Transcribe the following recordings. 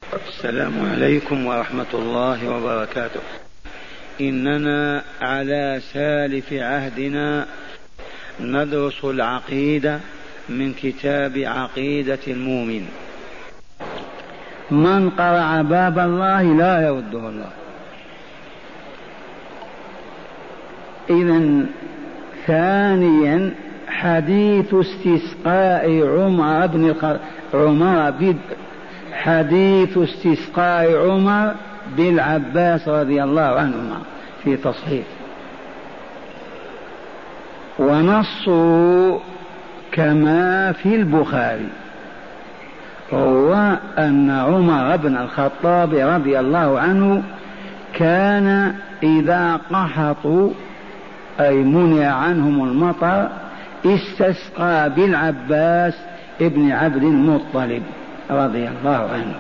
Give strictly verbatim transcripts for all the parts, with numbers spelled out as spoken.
السلام عليكم ورحمة الله وبركاته. إننا على سالف عهدنا ندرس العقيدة من كتاب عقيدة المؤمن. من قرع باب الله لا يرده الله. إذن ثانيا حديث استسقاء عمر بن عمر بن حديث استسقاء عمر بالعباس رضي الله عنهما في تصحيح، ونص كما في البخاري هو أن عمر بن الخطاب رضي الله عنه كان إذا قحطوا أي منع عنهم المطر استسقى بالعباس ابن عبد المطلب رضي الله عنه،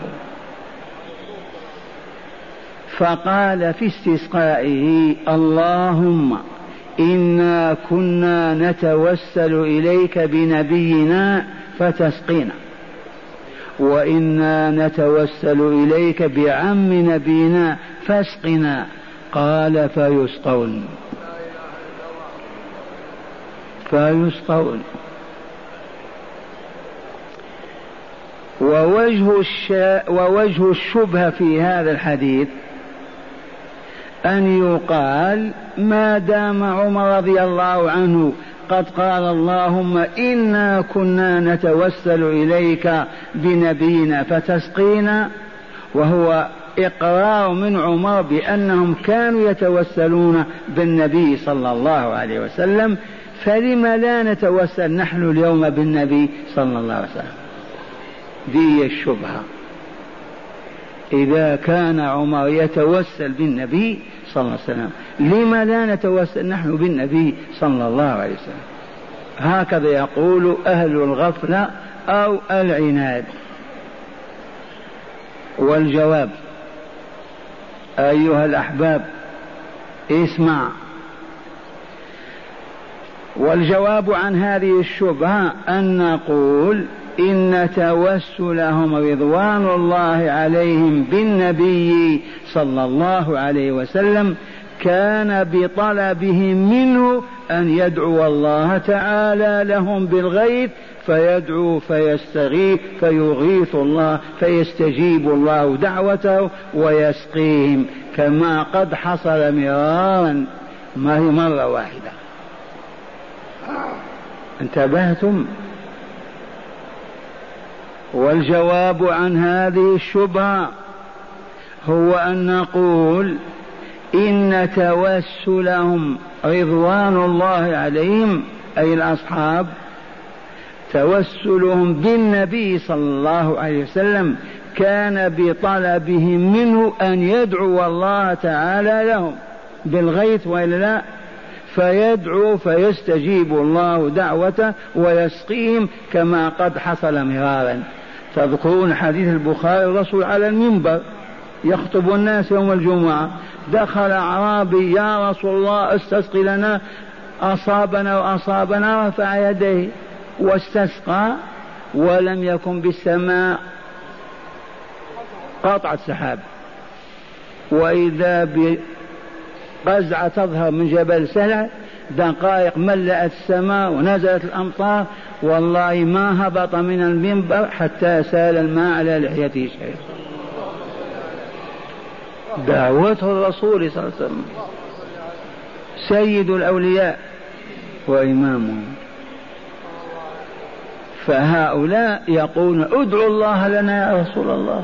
فقال في استسقائه: اللهم إنا كنا نتوسل إليك بنبينا فتسقينا، وإنا نتوسل إليك بعم نبينا فاسقنا. قال: فيسقون فيسقون. ووجه, الشا ووجه الشبهة في هذا الحديث أن يقال ما دام عمر رضي الله عنه قد قال: اللهم إنا كنا نتوسل إليك بنبينا فتسقينا، وهو إقرار من عمر بأنهم كانوا يتوسلون بالنبي صلى الله عليه وسلم، فلم لا نتوسل نحن اليوم بالنبي صلى الله عليه وسلم؟ دي الشبهة. إذا كان عمر يتوسل بالنبي صلى الله عليه وسلم، لم لا نتوسل نحن بالنبي صلى الله عليه وسلم؟ هكذا يقول أهل الغفلة أو العناد. والجواب أيها الأحباب اسمع، والجواب عن هذه الشبهة أن نقول إن توسلهم رضوان الله عليهم بالنبي صلى الله عليه وسلم كان بطلبهم منه أن يدعو الله تعالى لهم بالغيث، فيدعو فيستغيث فيغيث الله فيستجيب الله دعوته ويسقيهم، كما قد حصل مرارا، ما هي مرة واحدة. انتبهتم؟ والجواب عن هذه الشبهة هو أن نقول إن توسلهم رضوان الله عليهم أي الأصحاب توسلهم بالنبي صلى الله عليه وسلم كان بطلبهم منه أن يدعو الله تعالى لهم بالغيث وإلا لا، فيدعو فيستجيب الله دعوته ويسقيهم كما قد حصل مرارا. تذكرون حديث البخاري: الرسول على المنبر يخطب الناس يوم الجمعة، دخل أعرابي: يا رسول الله استسقي لنا، أصابنا وأصابنا، رفع يديه واستسقى، ولم يكن بالسماء قطعة سحاب، وإذا بقزعة تظهر من جبل سلع دقائق ملأت السماء ونزلت الأمطار، والله ما هبط من المنبر حتى سال الماء على لحيته شيء. دعوته الرسول صلى الله عليه وسلم سيد الأولياء وإمامهم. فهؤلاء يقولون: ادعوا الله لنا يا رسول الله.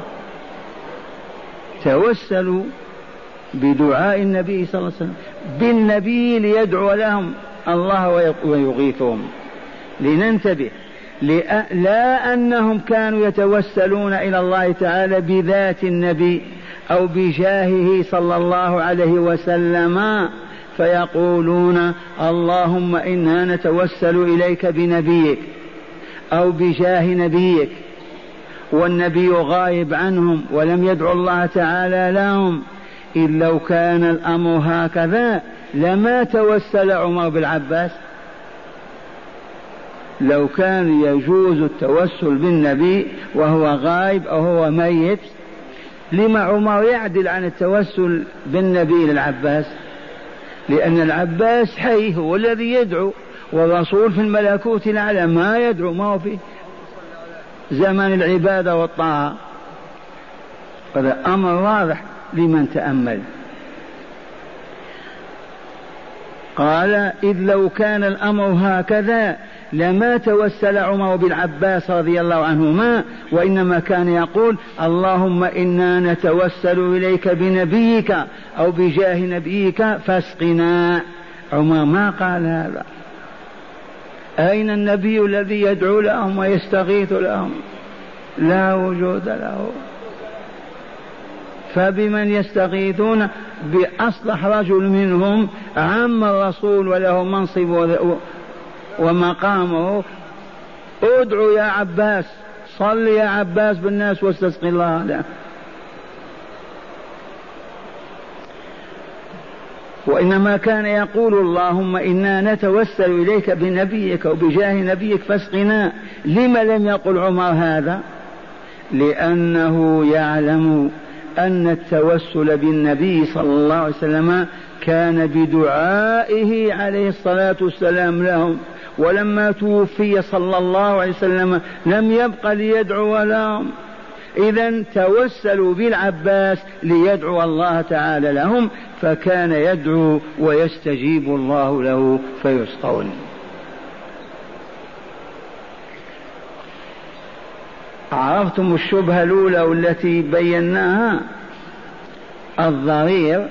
توسلوا بدعاء النبي صلى الله عليه وسلم بالنبي ليدعو لهم الله ويغيثهم. لننتبه، لا أنهم كانوا يتوسلون إلى الله تعالى بذات النبي أو بجاهه صلى الله عليه وسلم، فيقولون: اللهم إنا نتوسل إليك بنبيك أو بجاه نبيك، والنبي غائب عنهم ولم يدعو الله تعالى لهم. إن لو كان الأمر هكذا لما توسل عمر بالعباس. لو كان يجوز التوسل بالنبي وهو غائب أو هو ميت لما عمر يعدل عن التوسل بالنبي للعباس؟ لأن العباس حي هو الذي يدعو، والرسول في الملكوت الأعلى ما يدعو، ما هو في زمان العبادة والطاعة. هذا أمر واضح لمن تأمل. قال إذ لو كان الأمر هكذا لما توسل عمر بالعباس رضي الله عنهما، وإنما كان يقول اللهم إنا نتوسل إليك بنبيك أو بجاه نبيك فاسقنا. عمر ما قال هذا. أين النبي الذي يدعو لهم ويستغيث لهم؟ لا وجود له. فبمن يستغيثون؟ بأصلح رجل منهم عم الرسول وله منصب ومقامه. ادعو يا عباس، صل يا عباس بالناس واستسقي الله له. وإنما كان يقول اللهم إنا نتوسل إليك بنبيك وبجاه نبيك فاسقنا. لما لم يقل عمر هذا؟ لأنه يعلم أن التوسل بالنبي صلى الله عليه وسلم كان بدعائه عليه الصلاة والسلام لهم، ولما توفي صلى الله عليه وسلم لم يبق ليدعو لهم. إذن توسلوا بالعباس ليدعو الله تعالى لهم، فكان يدعو ويستجيب الله له فيسقون. عرفتم الشبهة الأولى والتي بيناها؟ الضرير.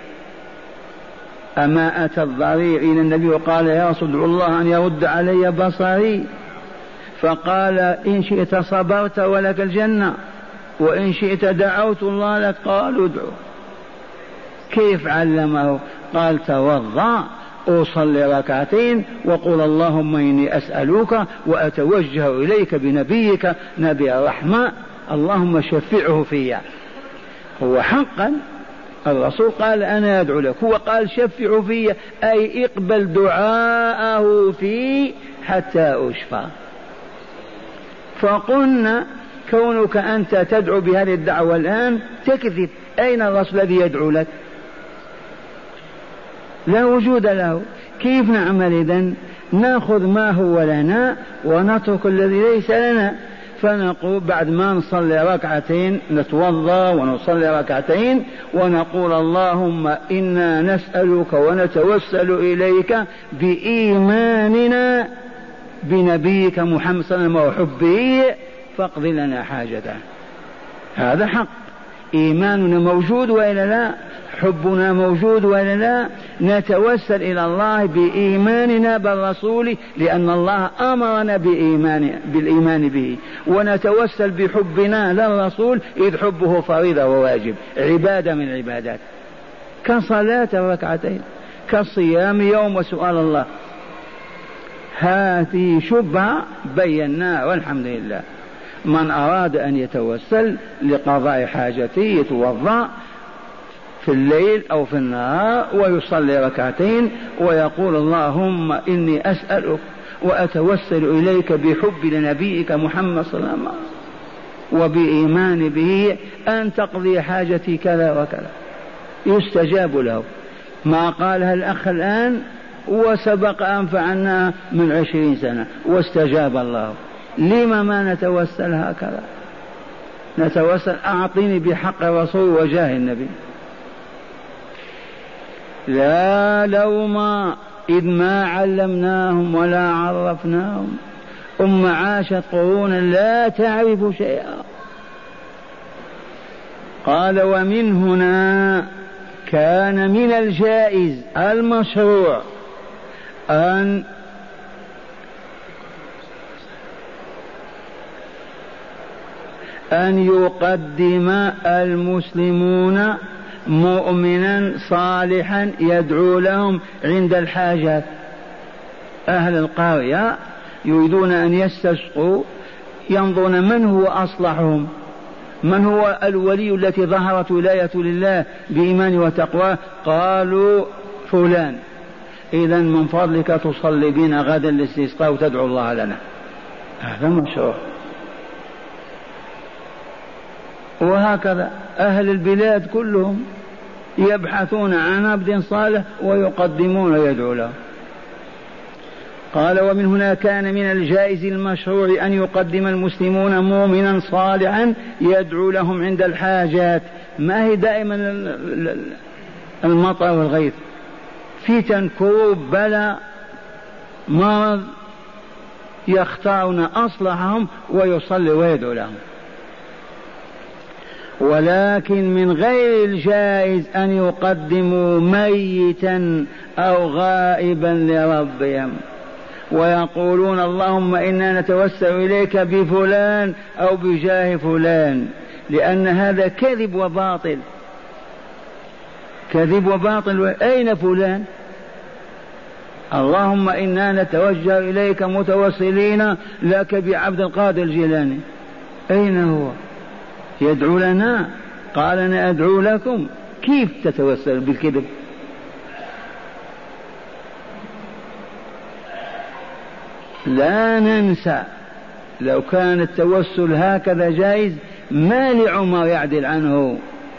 أما أتى الضرير إلى النبي وقال يا رسول ادعو الله أن يرد علي بصري، فقال إن شئت صبرت ولك الجنة وإن شئت دعوت الله لك. قالوا ادعو. كيف علمه؟ قال توضأ أصلي ركعتين وقل اللهم إني أسألك وأتوجه إليك بنبيك نبي الرحمة اللهم شفعه فيا. هو حقا الرسول قال أنا أدعو لك، هو قال شفعه فيا أي اقبل دعاءه في حتى أشفى. فقلنا كونك أنت تدعو بهذه الدعوة الآن تكذب. أين الرسول الذي يدعو لك؟ لا وجود له. كيف نعمل إذن؟ نأخذ ما هو لنا ونترك الذي ليس لنا. فنقول بعد ما نصلي ركعتين نتوضا ونصلي ركعتين ونقول اللهم إنا نسألك ونتوسل إليك بإيماننا بنبيك محمد صلى الله عليه وسلم وحبه فاقض لنا حاجته. هذا حق. إيماننا موجود وإلا لا؟ حبنا موجود وإلا لا؟ نتوسل إلى الله بإيماننا بالرسول لأن الله أمرنا بإيمان بالإيمان به، ونتوسل بحبنا للرسول إذ حبه فريضة وواجب، عبادة من العبادات، كصلاة الركعتين، كصيام يوم وسؤال الله. هذه شبهة بيناها والحمد لله. من أراد أن يتوسل لقضاء حاجته يتوضأ في الليل أو في النهار ويصلي ركعتين ويقول اللهم إني أسألك وأتوسل إليك بحب لنبيك محمد صلى الله عليه وسلم وبإيمان به أن تقضي حاجتي كذا وكذا، يستجاب له. ما قالها الأخ الآن وسبق أن فعلنا من عشرين سنة واستجاب الله. لما ما نتوسل هكذا؟ نتوسل أعطيني بحق الرسول وجاه النبي. لا لوم إذ ما علمناهم ولا عرفناهم. أم عاشت قرونا لا تعرف شيئا. قال ومن هنا كان من الجائز المشروع أن أن يقدم المسلمون مؤمنا صالحا يدعو لهم عند الحاجات. أهل القرية يريدون أن يستسقوا ينظرون من هو أصلحهم، من هو الولي التي ظهرت ولاية لله بإيمان وتقوى. قالوا فلان. إذن من فضلك تصلي بنا غدا الاستسقاء وتدعو الله لنا. هذا مشروع. وهكذا أهل البلاد كلهم يبحثون عن عبد صالح ويقدمون ويدعو له. قال ومن هنا كان من الجائز المشروع أن يقدم المسلمون مؤمنا صالحا يدعو لهم عند الحاجات. ما هي دائما المطر والغيث، فتن كروب بلاء مرض، يختارون أصلحهم ويصلي ويدعو لهم. ولكن من غير الجائز أن يقدموا ميتا أو غائبا لربهم ويقولون اللهم إنا نتوسل إليك بفلان أو بجاه فلان، لأن هذا كذب وباطل. كذب وباطل. أين فلان؟ اللهم إنا نتوجه إليك متوسلين لك بعبد القادر الجيلاني، أين هو؟ يدعو لنا، قال أنا أدعو لكم. كيف تتوسل بالكذب؟ لا ننسى لو كان التوسل هكذا جائز ما لعمر يعدل عنه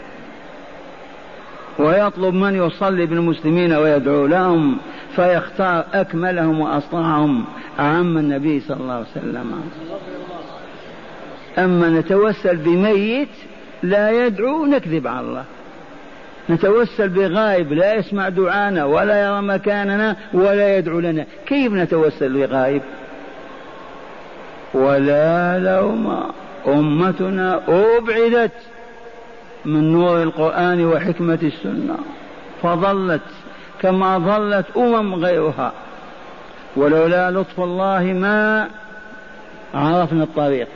ويطلب من يصلي بالمسلمين ويدعو لهم فيختار أكملهم وأصلحهم عم النبي صلى الله عليه وسلم. أما نتوسل بميت لا يدعو نكذب على الله، نتوسل بغائب لا يسمع دعانا ولا يرى مكاننا ولا يدعو لنا، كيف نتوسل بغائب؟ ولا لوم، أمتنا أبعدت من نور القرآن وحكمة السنة فظلت كما ظلت أمم غيرها، ولولا لطف الله ما عرفنا الطريق.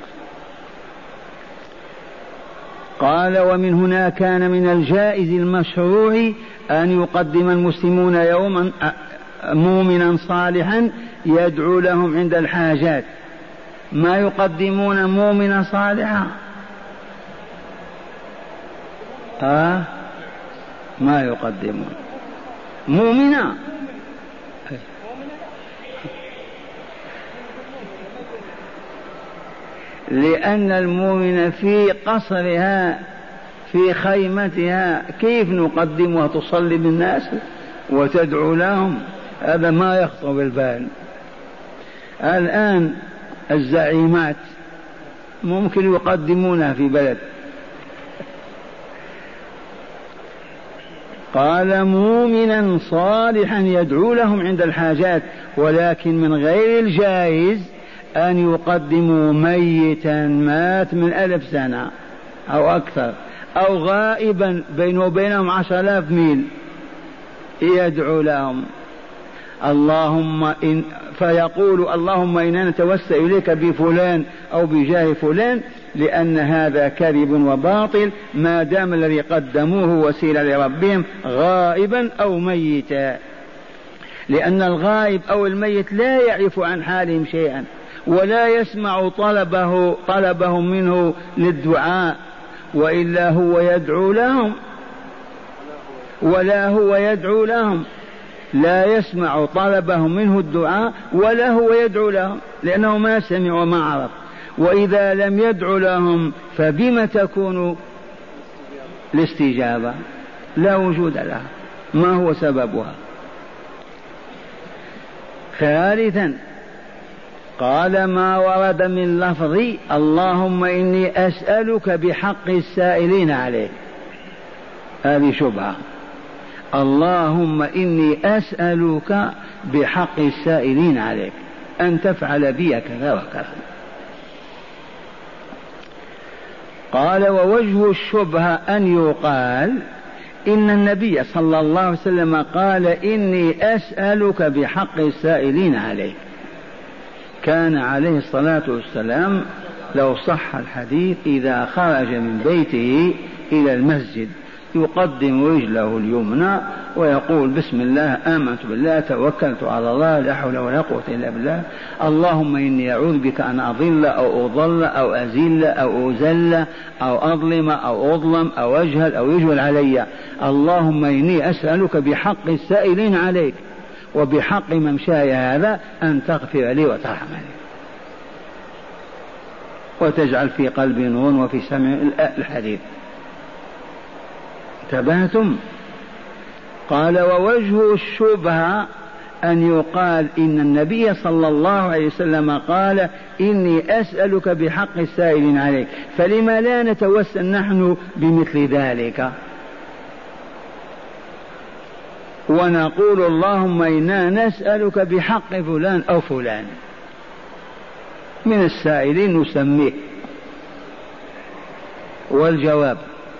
قال ومن هنا كان من الجائز المشروع أن يقدم المسلمون يوما مؤمنا صالحا يدعو لهم عند الحاجات. ما يقدمون مؤمنا صالحا؟ آه ما يقدمون مؤمنا، لأن المؤمن في قصرها في خيمتها كيف نقدمها تصلي بالناس وتدعو لهم؟ هذا ما يخطر بالبال. الآن الزعيمات ممكن يقدمونها في بلد. قال مؤمنا صالحا يدعو لهم عند الحاجات، ولكن من غير الجائز أن يقدموا ميتا مات من ألف سنة أو أكثر أو غائبا بينه وبينهم عشر آلاف ميل يدعو لهم. اللهم إن فيقول اللهم إنا نتوسل إليك بفلان أو بجاه فلان، لأن هذا كذب وباطل ما دام الذي قدموه وسيلة لربهم غائبا أو ميتا، لأن الغائب أو الميت لا يعرف عن حالهم شيئا ولا يسمع طلبه طلبهم منه للدعاء، وإلا هو يدعو لهم ولا هو يدعو لهم، لا يسمع طلبهم منه الدعاء ولا هو يدعو لهم لأنه ما سمع وما عرف. وإذا لم يدعو لهم فبما تكون الاستجابة؟ لا وجود لها. ما هو سببها؟ ثالثا قال ما ورد من لفظ اللهم إني أسألك بحق السائلين عليك، هذه شبهة. اللهم إني أسألك بحق السائلين عليك أن تفعل بي كذا وكذا. قال ووجه الشبهة أن يقال إن النبي صلى الله عليه وسلم قال إني أسألك بحق السائلين عليك. كان عليه الصلاة والسلام لو صح الحديث إذا خرج من بيته إلى المسجد يقدم رجله اليمنى ويقول بسم الله آمنت بالله توكلت على الله لا حول ولا قوة إلا بالله، اللهم إني أعوذ بك أن أضل أو أضل أو أزل أو أزل أو أظلم أو أظلم أو أجهل أو يجهل علي، اللهم إني أسألك بحق السائلين عليك وبحق ممشاي هذا أن تغفر لي وترحمني وتجعل في قلبي نور وفي سمع الحديث. تبهتم. قال ووجه الشبهة أن يقال إن النبي صلى الله عليه وسلم قال إني أسألك بحق السائلين عليك، فلما لا نتوسل نحن بمثل ذلك ونقول اللهم إنا نسألك بحق فلان أو فلان من السائلين نسميه؟ والجواب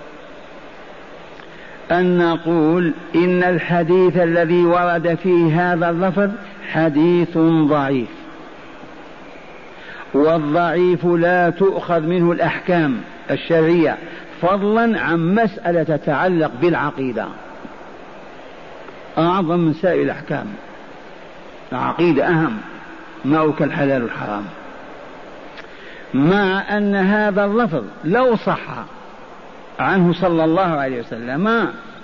أن نقول إن الحديث الذي ورد فيه هذا اللفظ حديث ضعيف، والضعيف لا تؤخذ منه الأحكام الشرعية فضلا عن مسألة تتعلق بالعقيدة، أعظم من سائر الأحكام. العقيدة أهم، ما كالحلال والحرام. مع أن هذا اللفظ لو صح عنه صلى الله عليه وسلم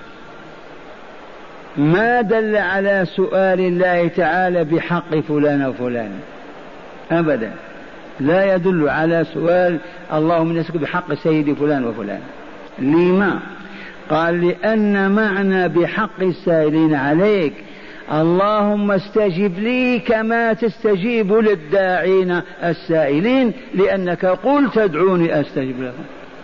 ما دل على سؤال الله تعالى بحق فلان أو فلان أبدا، لا يدل على سؤال اللهم نسألك بحق سيدي فلان وفلان. لما؟ قال لأن معنى بحق السائلين عليك اللهم استجب لي كما تستجيب للداعين السائلين، لأنك قلت ادعوني أستجب لكم.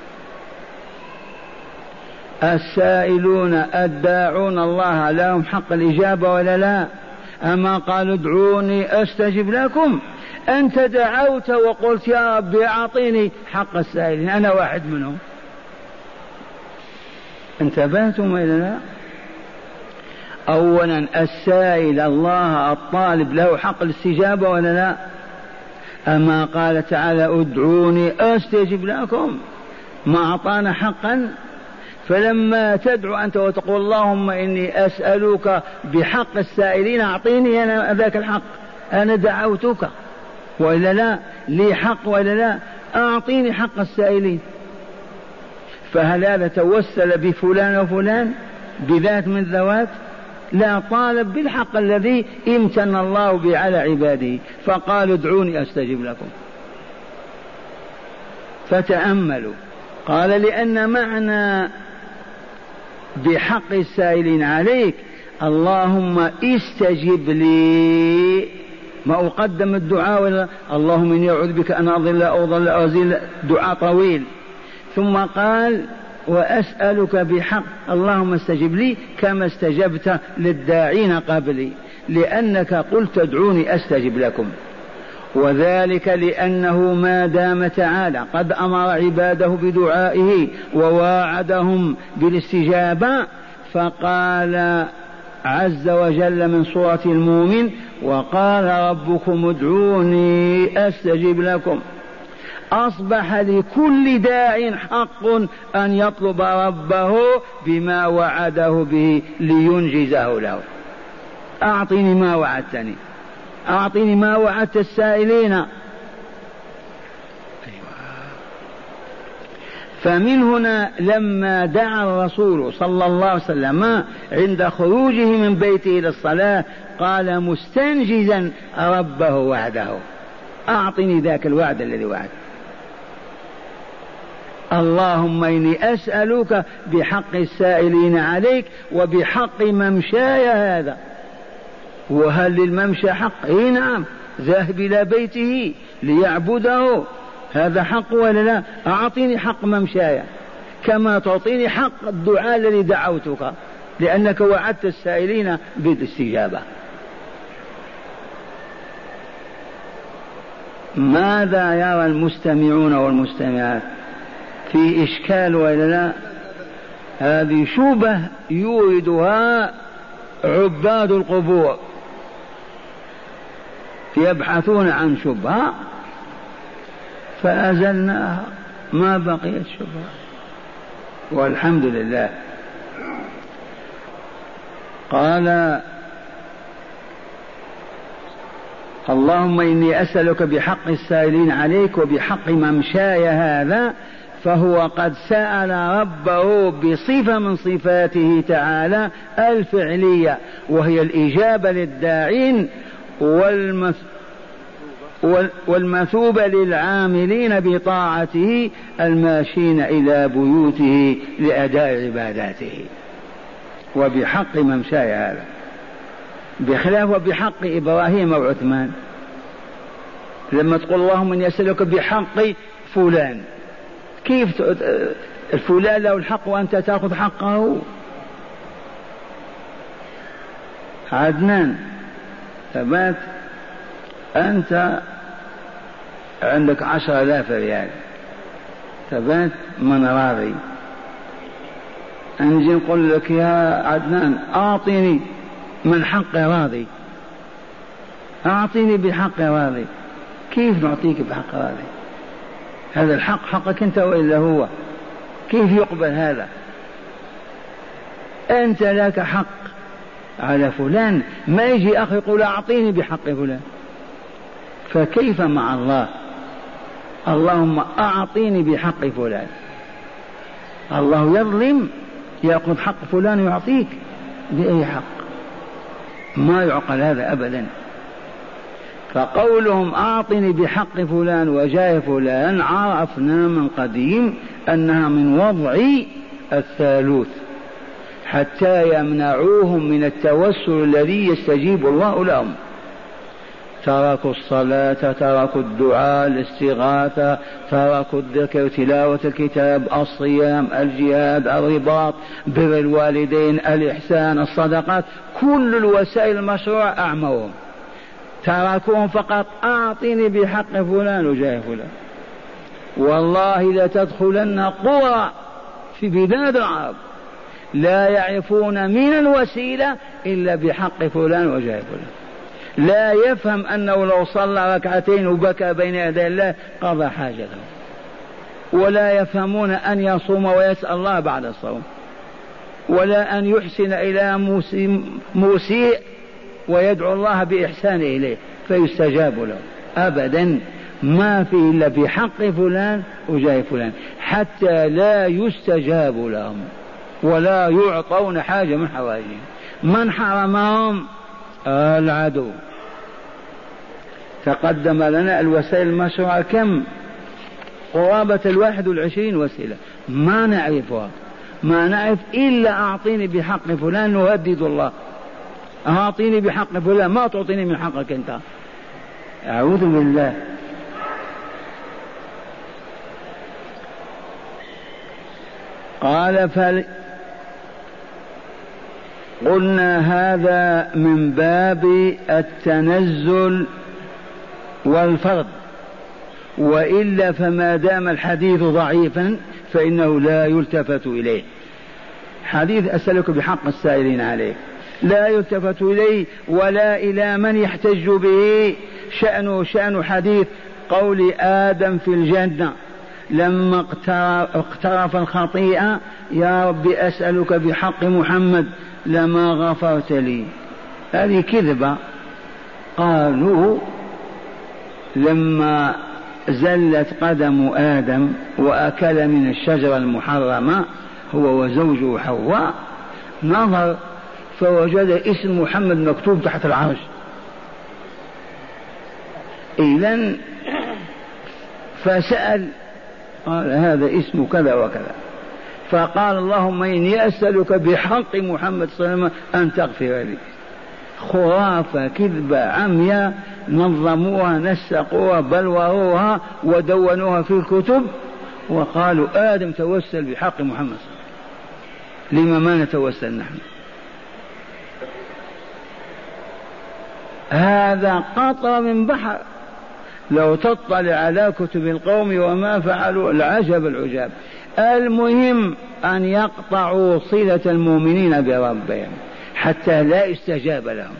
السائلون الداعون الله لهم حق الإجابة ولا لا؟ أما قالوا ادعوني أستجب لكم؟ أنت دعوت وقلت يا ربي أعطيني حق السائلين، أنا واحد منهم. انتبهتم إلى لا؟ أولا السائل الله الطالب له حق الاستجابة ولا لا؟ أما قال تعالى ادعوني أستجب لكم، ما أعطانا حقا؟ فلما تدعو أنت وتقول اللهم إني أسألك بحق السائلين أعطيني أنا ذاك الحق، أنا دعوتك وإلا لا؟ لي حق وإلا لا؟ أعطيني حق السائلين. فهل هذا توسل بفلان وفلان بذات من ذوات؟ لا، طالب بالحق الذي امتن الله به على عباده، فقالوا ادعوني أستجب لكم. فتأملوا، قال لأن معنى بحق السائلين عليك اللهم استجب لي، ما أقدم الدعاء ولا اللهم إني أعوذ بك أن أضل أو أضل أو أزل، دعاء طويل، ثم قال وأسألك بحق اللهم استجب لي كما استجبت للداعين قبلي، لأنك قلت ادعوني أستجب لكم. وذلك لأنه ما دام تعالى قد أمر عباده بدعائه وواعدهم بالاستجابة، فقال عز وجل من سورة المؤمن وقال ربكم ادعوني أستجب لكم. أصبح لكل داع حق أن يطلب ربه بما وعده به لينجزه له. أعطني ما وعدتني، أعطني ما وعدت السائلين. فمن هنا لما دعا الرسول صلى الله عليه وسلم عند خروجه من بيته إلى الصلاة قال مستنجزا ربه وعده، أعطني ذاك الوعد الذي وعد. اللهم إني أسألك بحق السائلين عليك وبحق ممشاي هذا. وهل للممشى حق؟ اي نعم، ذاهب إلى بيته ليعبده، هذا حق ولا لا؟ أعطيني حق ممشاي كما تعطيني حق الدعاء الذي دعوتك، لأنك وعدت السائلين بالاستجابة. ماذا يرى المستمعون والمستمعات؟ في إشكال ولا لا؟ هذه شبهة يوردها عباد القبور، يبحثون عن شبهة فأزلناها، ما بقيت شبهة والحمد لله. قال اللهم إني أسألك بحق السائلين عليك وبحق ممشاي هذا، فهو قد سأل ربه بصفة من صفاته تعالى الفعلية، وهي الإجابة للداعين والمس... والمثوبة للعاملين بطاعته الماشين إلى بيوته لأداء عباداته. وبحق ممشاي هذا، بخلاف وبحق إبراهيم وعثمان. لما تقول اللهم إني أسألك بحق فلان، كيف الفلان له الحق وأنت تأخذ حقه؟ عدنان ثبات، أنت عندك عشر آلاف ريال، ثبات من راضي؟ أنجي نقول لك يا عدنان أعطيني من حق راضي، أعطيني بحق راضي. كيف نعطيك بحق راضي؟ هذا الحق حقك أنت وإلا هو؟ كيف يقبل هذا؟ أنت لك حق على فلان، ما يجي أخي يقول أعطيني بحق فلان. فكيف مع الله؟ اللهم أعطيني بحق فلان. الله يظلم؟ يأخذ حق فلان ويعطيك بأي حق؟ ما يعقل هذا أبدا. فقولهم أعطني بحق فلان وجاه فلان عرفنا من قديم أنها من وضع الثالوث حتى يمنعوهم من التوسل الذي يستجيب الله لهم. تركوا الصلاة، تركوا الدعاء، الاستغاثة، تركوا الذكر، تلاوة الكتاب، الصيام، الجهاد، الرباط، بر الوالدين، الإحسان، الصدقات، كل الوسائل المشروعة أعموهم، تركوهم فقط أعطني بحق فلان وجاه فلان. والله لتدخلن قرى في بلاد العرب لا يعرفون من الوسيلة إلا بحق فلان وجاه فلان. لا يفهم أنه لو صلى ركعتين وبكى بين يدي الله قضى حاجته، ولا يفهمون أن يصوم ويسأل الله بعد الصوم، ولا أن يحسن إلى مسيء ويدعو الله بإحسانه إليه فيستجاب له أبدا. ما فيه إلا بحق فلان وجاه فلان، حتى لا يستجاب لهم ولا يعطون حاجة من حوائجهم. من حرمهم؟ العدو. تقدم لنا الوسائل المشروعة كم؟ قرابة الواحد والعشرين وسيلة ما نعرفها، ما نعرف إلا أعطيني بحق فلان نهدد الله، أعطيني بحق فلان، ما تعطيني من حقك أنت. أعوذ بالله. قال فل قلنا هذا من باب التنزل والفرض، وإلا فما دام الحديث ضعيفا فإنه لا يلتفت إليه. حديث أسألك بحق السائلين عليه لا يلتفت إليه ولا إلى من يحتج به. شأنه شأن حديث قول آدم في الجنة لما اقترف الخطيئة يا رب أسألك بحق محمد لما غفرت لي. هذه كذبة. قالوا لما زلت قدم آدم وأكل من الشجرة المحرمة هو وزوجه حواء نظر فوجد اسم محمد مكتوب تحت العرش. إذن فسأل قال هذا اسم كذا وكذا، فقال اللهم إني أسألك بحق محمد صلى الله عليه وسلم أن تغفر لي. خرافة كذبة عمياء نظموها نسقوها بلوروها ودونوها في الكتب وقالوا آدم توسل بحق محمد صلى الله عليه وسلم. لما ما نتوسل نحن؟ هذا قطر من بحر. لو تطلع على كتب القوم وما فعلوا العجب العجاب. المهم أن يقطعوا صلة المؤمنين بربهم حتى لا يستجاب لهم.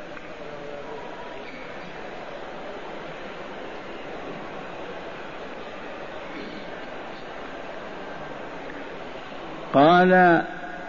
قال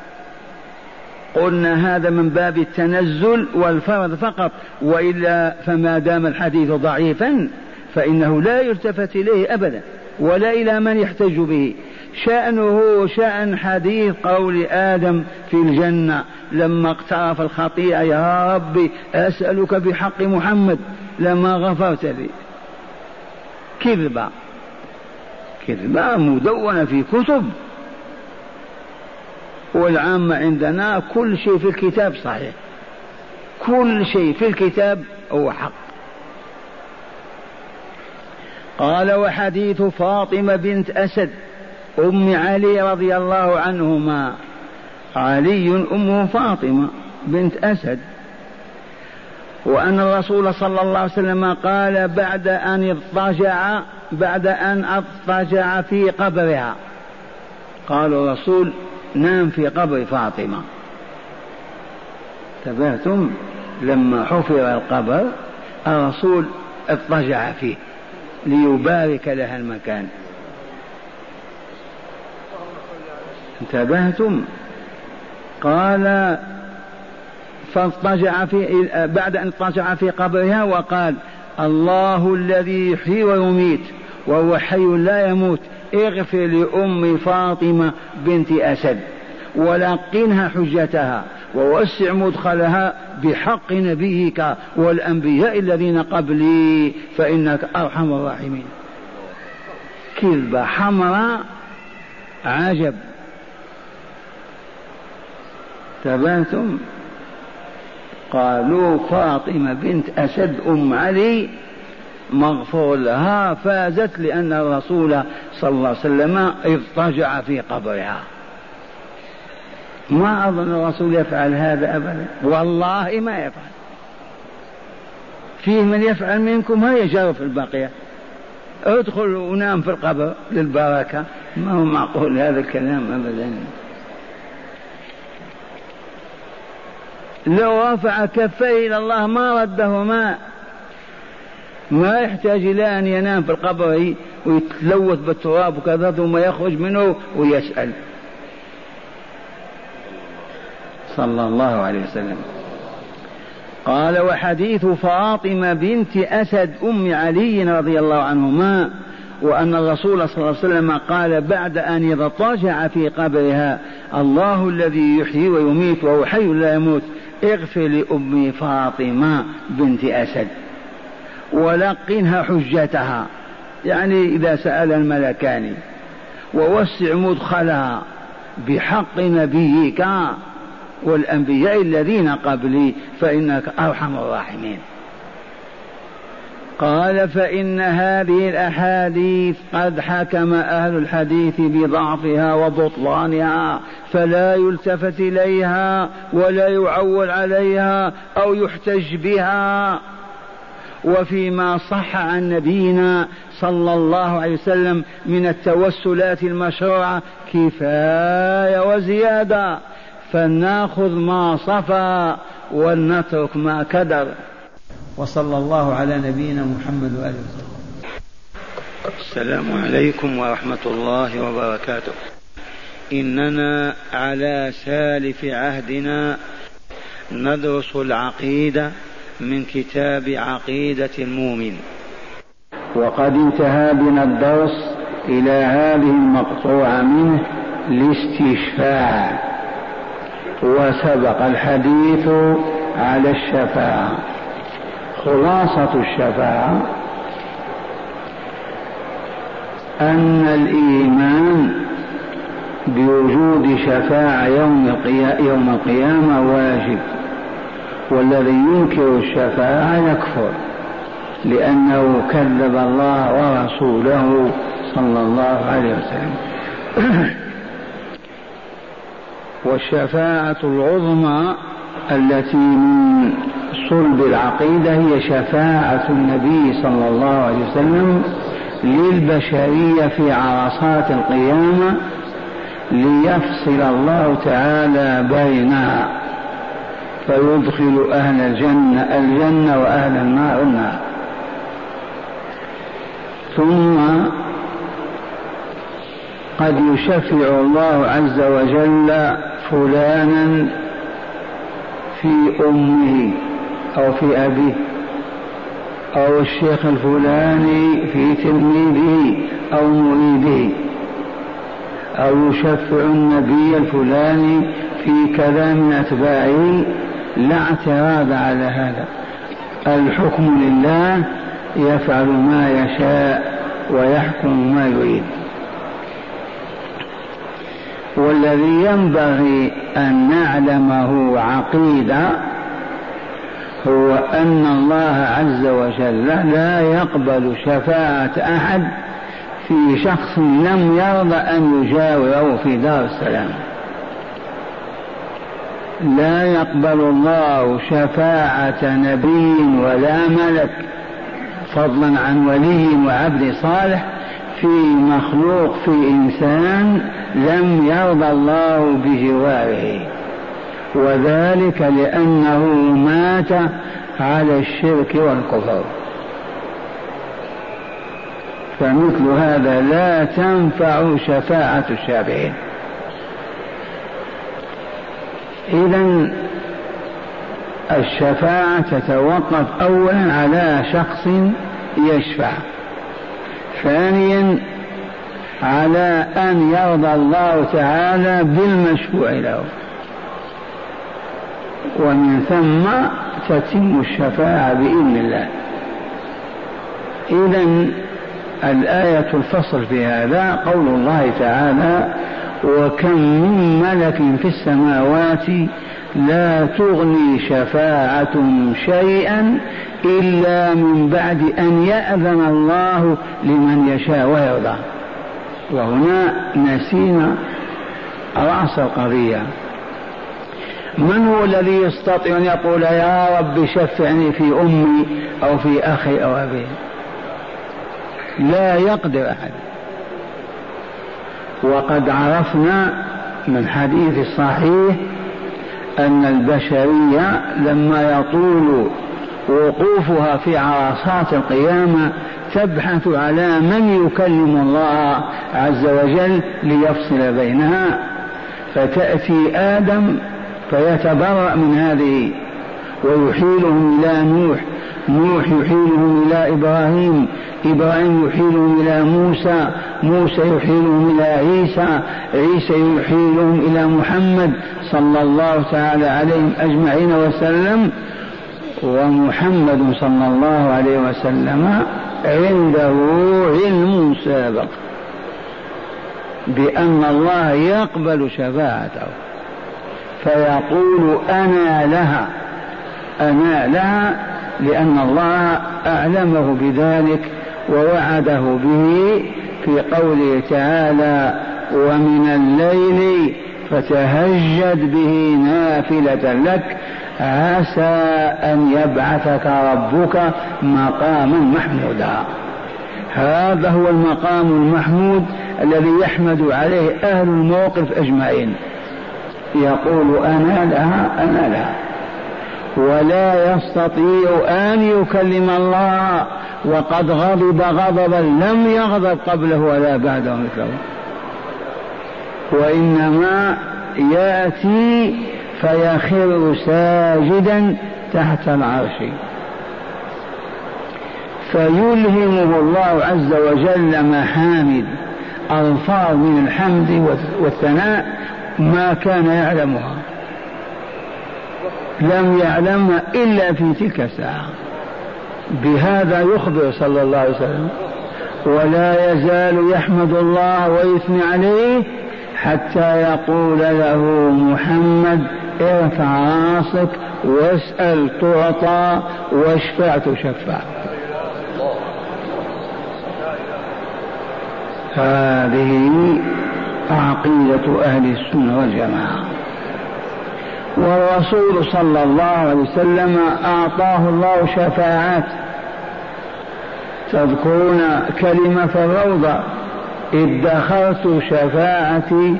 قلنا هذا من باب التنزل والفرض فقط، وإلا فما دام الحديث ضعيفا فإنه لا يلتفت إليه أبدا ولا إلى من يحتج به. شأنه شأن حديث قول آدم في الجنة لما اقترف الخطيئة يا ربي أسألك بحق محمد لما غفرت لي. كذبة كذبة مدونة في كتب. والعامة عندنا كل شيء في الكتاب صحيح، كل شيء في الكتاب هو حق. قال وحديث فاطمة بنت أسد أم علي رضي الله عنهما، علي أمه فاطمة بنت أسد، وأن الرسول صلى الله عليه وسلم قال بعد أن اضطجع بعد أن اضطجع في قبرها، قال الرسول نام في قبر فاطمة. تبهتم لما حفر القبر الرسول اضطجع فيه ليبارك لها المكان. انتبهتم؟ قال فاضطجع في بعد أن اضطجع في قبرها وقال الله الذي يحيي ويميت وهو حي لا يموت اغفر لأم فاطمة بنت أسد ولقنها حجتها ووسع مدخلها بحق نبيك والأنبياء الذين قبلي فإنك أرحم الراحمين. كذبة حمراء عجب. تبانتم؟ قالوا فاطمة بنت أسد أم علي مغفور لها، فازت لأن الرسول صلى الله عليه وسلم اضطجع في قبرها. ما أظن الرسول يفعل هذا أبدا، والله ما يفعل. فيه من يفعل منكم هيا جرب في البقية، ادخل ونام في القبر للبركة. ما هو معقول هذا الكلام أبدا. لو رفع كفيه إلى الله ما ردهما، ما يحتاج إلى أن ينام في القبر ويتلوث بالتراب وكذا ثم يخرج منه ويسأل صلى الله عليه وسلم. قال وحديث فاطمة بنت أسد أم علي رضي الله عنهما، وأن الرسول صلى الله عليه وسلم قال بعد أن اضطجع في قبرها الله الذي يحيي ويميت وهو حي لا يموت اغفر لأم فاطمة بنت أسد ولقنها حجتها، يعني إذا سأل الملكان، ووسع مدخلها بحق نبيك والأنبياء الذين قبلي فإنك أرحم الراحمين. قال فإن هذه الأحاديث قد حكم أهل الحديث بضعفها وبطلانها، فلا يلتفت إليها ولا يعول عليها أو يحتج بها. وفيما صح عن نبينا صلى الله عليه وسلم من التوسلات المشروعة كفاية وزيادة، فلنأخذ ما صفى ولنترك ما كدر. وصلى الله على نبينا محمد وآله وسلم. السلام عليكم ورحمة الله وبركاته. إننا على سالف عهدنا ندرس العقيدة من كتاب عقيدة المؤمن. وقد انتهى بنا الدرس إلى هذه المقطوعة منه الاستشفاع، وسبق الحديث على الشفاعة. خلاصة الشفاعة أن الإيمان بوجود شفاعة يوم القيامة واجب، والذي ينكر الشفاعة يكفر لأنه كذب الله ورسوله صلى الله عليه وسلم. والشفاعة العظمى التي من صلب العقيدة هي شفاعة النبي صلى الله عليه وسلم للبشرية في عرصات القيامة ليفصل الله تعالى بينها فيدخل أهل الجنة الجنة وأهل النار النار. ثم قد يشفع الله عز وجل فلانا في أمه أو في أبيه، أو الشيخ الفلاني في تلميذه أو مريده، أو يشفع النبي الفلاني في كذا من أتباعه. لا اعتراض على هذا، الحكم لله يفعل ما يشاء ويحكم ما يريد. والذي ينبغي أن نعلمه عقيدة هو أن الله عز وجل لا يقبل شفاعة أحد في شخص لم يرضى أن يجاوره في دار السلام. لا يقبل الله شفاعة نبي ولا ملك فضلا عن ولي وعبد صالح في مخلوق في إنسان لم يرضى الله بجواره، وذلك لأنه مات على الشرك والكفر. فمثل هذا لا تنفع شفاعة الشافعين. إذن الشفاعة تتوقف أولا على شخص يشفع، ثانيا على أن يرضى الله تعالى بالمشفوع له، ومن ثم تتم الشفاعة بإذن الله. إذن الآية الفصل في هذا قول الله تعالى: وكم من ملك في السماوات لا تغني شفاعتهم شيئا إلا من بعد أن يأذن الله لمن يشاء ويرضى. وهنا نسينا رأس القضية: من هو الذي يستطيع أن يقول يا رب شفعني في أمي أو في أخي أو أبي؟ لا يقدر أحد. وقد عرفنا من حديث الصحيح أن البشرية لما يطول وقوفها في عرصات القيامة تبحث على من يكلم الله عز وجل ليفصل بينها، فتأتي آدم فيتبرأ من هذه ويحيلهم إلى نوح، نوح يحيلهم إلى إبراهيم، إبراهيم يحيلهم إلى موسى، موسى يحيلهم إلى عيسى، عيسى يحيلهم إلى محمد صلى الله تعالى عليهم أجمعين وسلم. ومحمد صلى الله عليه وسلم عنده علم سابق بأن الله يقبل شفاعته، فيقول أنا لها أنا لها لأن الله أعلمه بذلك ووعده به في قوله تعالى: ومن الليل فتهجد به نافلة لك عسى أن يبعثك ربك مقاما محمودا. هذا هو المقام المحمود الذي يحمد عليه أهل الموقف أجمعين. يقول أنا لها أنا لها، ولا يستطيع أن يكلم الله وقد غضب غضبا لم يغضب قبله ولا بعده مثله، وإنما يأتي فيخر ساجدا تحت العرش، فيلهمه الله عز وجل محامد ألفاظ من الحمد والثناء ما كان يعلمها، لم يعلمها إلا في تلك الساعة. بهذا يخبر صلى الله عليه وسلم: ولا يزال يحمد الله ويثني عليه حتى يقول له محمد ارفع راسك واسأل تعطى واشفع تشفع. هذه عقيدة أهل السنة والجماعة. والرسول صلى الله عليه وسلم أعطاه الله شفاعات. تذكرون كلمة في الروضة: ادخرت شفاعتي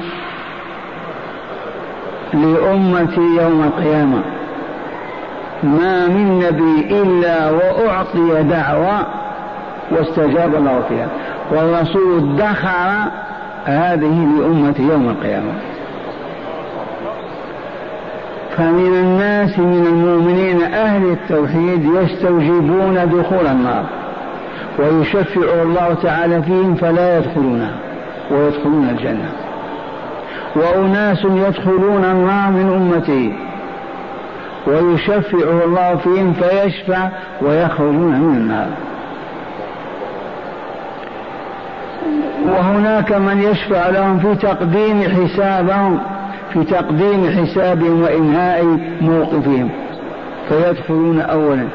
لأمتي يوم القيامة. ما من نبي إلا وأعطي دعوة واستجاب الله فيها، والرسول ادخر هذه لأمتي يوم القيامة. فمن الناس من المؤمنين أهل التوحيد يستوجبون دخول النار ويشفع الله تعالى فيهم فلا يدخلونها ويدخلون الجنة، وأناس يدخلون النار من أمته ويشفع الله فيهم فيشفع ويخرجون من النار. وهناك من يشفع لهم في تقديم حسابهم في تقديم حسابهم وإنهاء موقفهم فيدخلون أولا.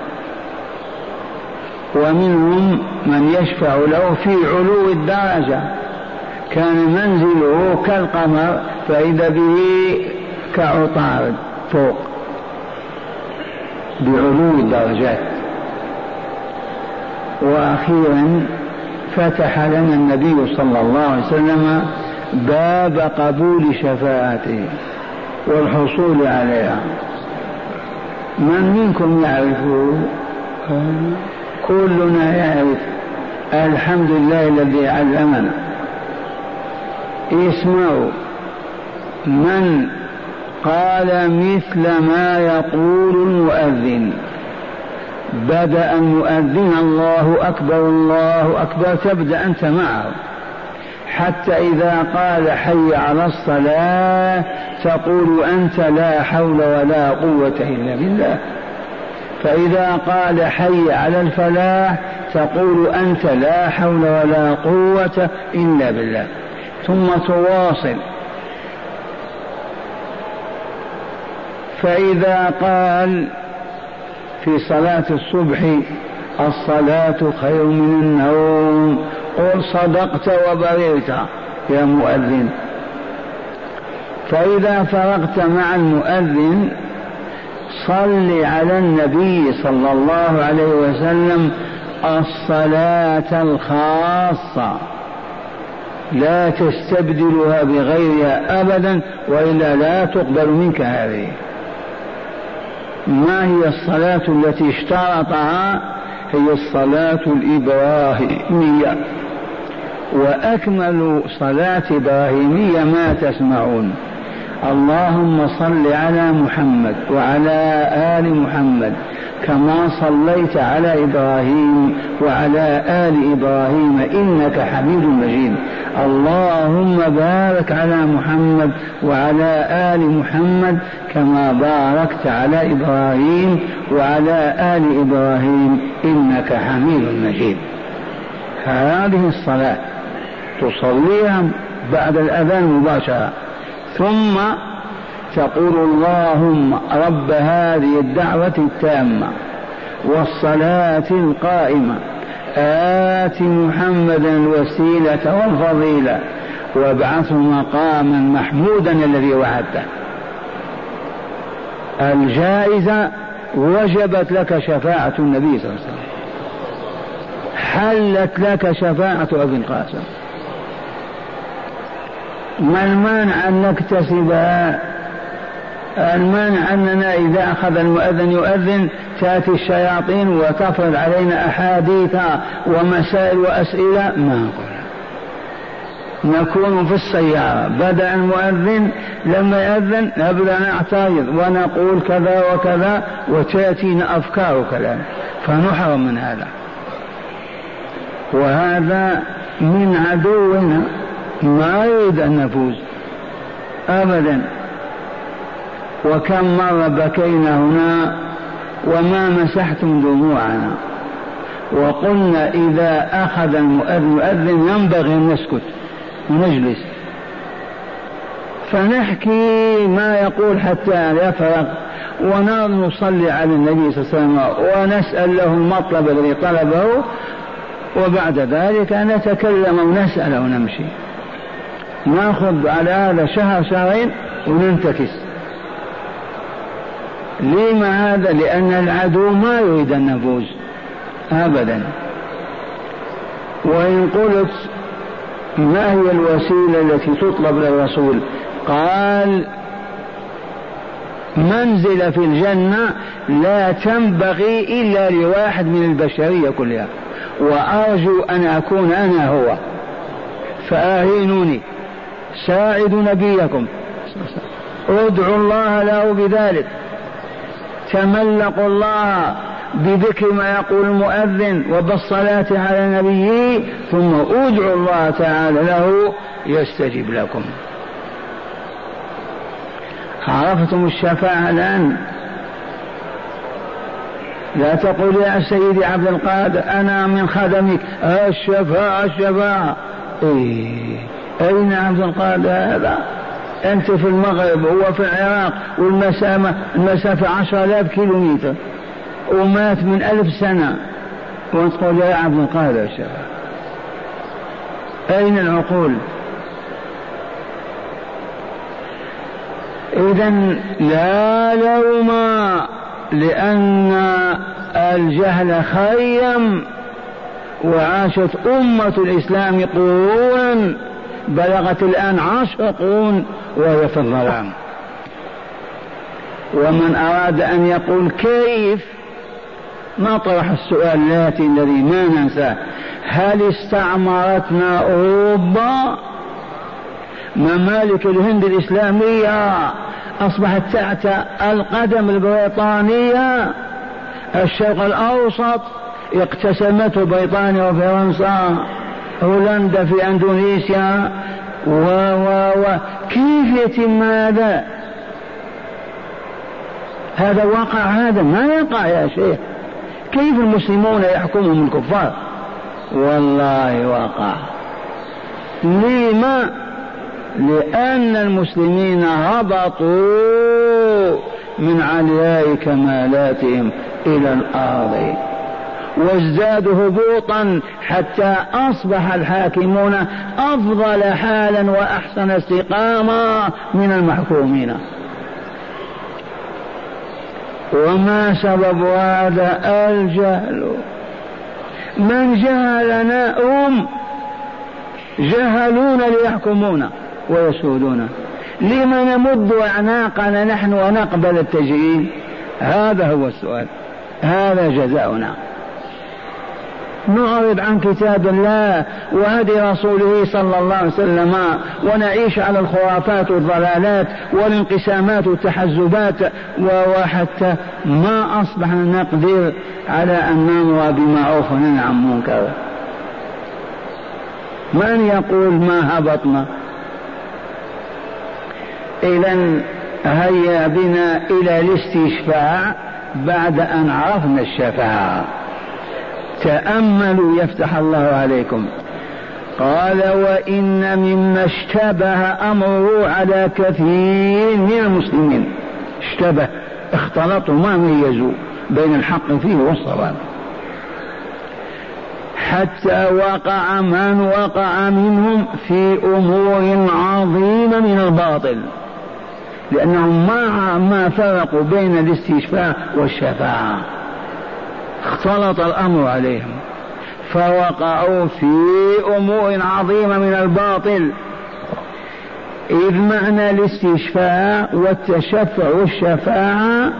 ومنهم من يشفع له في علو الدرجة، كان منزله كالقمر فإذا به كعطارد فوق بعلو الدرجات. وأخيرا فتح لنا النبي صلى الله عليه وسلم باب قبول شفاعته والحصول عليها. من منكم يعرفه؟ كلنا يعرف. الحمد لله الذي علمنا. اسمعوا، من قال مثل ما يقول المؤذن، بدأ المؤذن الله أكبر الله أكبر تبدأ أنت معه، حتى إذا قال حي على الصلاة تقول أنت لا حول ولا قوة إلا بالله، فإذا قال حي على الفلاح تقول أنت لا حول ولا قوة إلا بالله، ثم تواصل. فإذا قال في صلاة الصبح الصلاة خير من النوم قل صدقت وبررت يا مؤذن. فإذا فرغت مع المؤذن صل على النبي صلى الله عليه وسلم الصلاة الخاصة، لا تستبدلها بغيرها أبدا، وإلا لا تقبل منك هذه. ما هي الصلاة التي اشترطها؟ هي الصلاة الإبراهيمية، وأكمل صلاة إبراهيمية ما تسمعون: اللهم صل على محمد وعلى آل محمد كما صليت على إبراهيم وعلى آل إبراهيم إنك حميد مجيد، اللهم بارك على محمد وعلى آل محمد كما باركت على إبراهيم وعلى آل إبراهيم إنك حميد مجيد. هذه الصلاة تصليها بعد الأذان مباشرة، ثم تقول اللهم رب هذه الدعوة التامة والصلاة القائمة آت محمدا الوسيلة والفضيلة وابعثه مقاما محمودا الذي وعدته. الجائزة وجبت لك شفاعة النبي صلى الله عليه وسلم، حلت لك شفاعة أبي القاسم. ما المانع أن نكتسبها؟ المانع أننا إذا أخذ المؤذن يؤذن تأتي الشياطين وتفرض علينا أحاديث ومسائل وأسئلة؟ ما نقول. نكون في السيارة بدأ المؤذن لما يأذن نبدأ نعترض ونقول كذا وكذا وتأتينا أفكار وكلام، فنحرم من هذا. وهذا من عدونا ما يريد أن نفوز أبدا. وكم مرة بكينا هنا وما مسحتم دموعنا، وقلنا إذا أخذ المؤذن يؤذن ينبغي أن نسكت ونجلس فنحكي ما يقول حتى يفرغ، ونصلي على النبي صلى الله عليه وسلم ونسأل له المطلب الذي طلبه، وبعد ذلك نتكلم ونسأل ونمشي. ناخذ على هذا شهر شهرين وننتكس. لما هذا؟ لأن العدو ما يريد أن نفوز أبدا. وإن قلت ما هي الوسيلة التي تطلب للرسول؟ قال منزل في الجنة لا تنبغي إلا لواحد من البشرية كلها، وأرجو أن أكون أنا هو، فآهنوني ساعدوا نبيكم، ادعوا الله له بذلك، تملقوا الله بذكر ما يقول المؤذن وبالصلاة على نبيه، ثم ادعوا الله تعالى له يستجيب لكم. عرفتم الشفاعة الآن؟ لا تقول يا سيدي عبد القادر أنا من خدمك الشفاعة الشفاعة، إيه أين عبد القادر هذا؟ أنت في المغرب وهو في العراق والمسافة المسافة عشرة آلاف كيلو متر ومات من ألف سنة وتقول يا عبد القادر يا شباب. أين العقول؟ إذن لا لوم، لأن الجهل خيم وعاشت أمة الإسلام قرونا بلغت الآن عشر قرون وهي في الظلام. ومن أراد أن يقول كيف نطرح السؤال الذي الذي ما ننساه: هل استعمرتنا أوروبا؟ ممالك الهند الإسلامية أصبحت تحت القدم البريطانية، الشرق الأوسط اقتسمته بريطانيا وفرنسا، هولندا في أندونيسيا و و و كيف يتم هذا؟ هذا واقع، هذا ما يقع يا شيخ. كيف المسلمون يحكمهم الكفار؟ والله واقع. لما؟ لأن المسلمين هبطوا من علياء كمالاتهم إلى الأرض وازدادوا هبوطا حتى أصبح الحاكمون أفضل حالا وأحسن استقامة من المحكومين. وما سبب هذا؟ الجهل. من جهلنا هم جهلون ليحكمون ويسودون. لما نمد أعناقنا نحن ونقبل التجريد؟ هذا هو السؤال، هذا جزاؤنا. نعرض عن كتاب الله وهدي رسوله صلى الله عليه وسلم ونعيش على الخرافات والضلالات والانقسامات والتحزبات، وحتى ما أصبحنا نقدر على أن نأمر بمعروف وننهى عن منكر. من يقول ما هبطنا؟ إذن هيا بنا إلى الاستشفاع بعد أن عرفنا الشفاعة. تأملوا يفتح الله عليكم. قال: وإن مما اشتبه أمره على كثير من المسلمين. اشتبه، اختلطوا، ما ميزوا بين الحق فيه والصواب، حتى وقع من وقع منهم في أمور عظيمة من الباطل، لأنهم ما ما فرقوا بين الاستشفاء والشفاعة. اختلط الأمر عليهم فوقعوا في أمور عظيمة من الباطل. إذ معنى الاستشفاء والتشفع والشفاعة،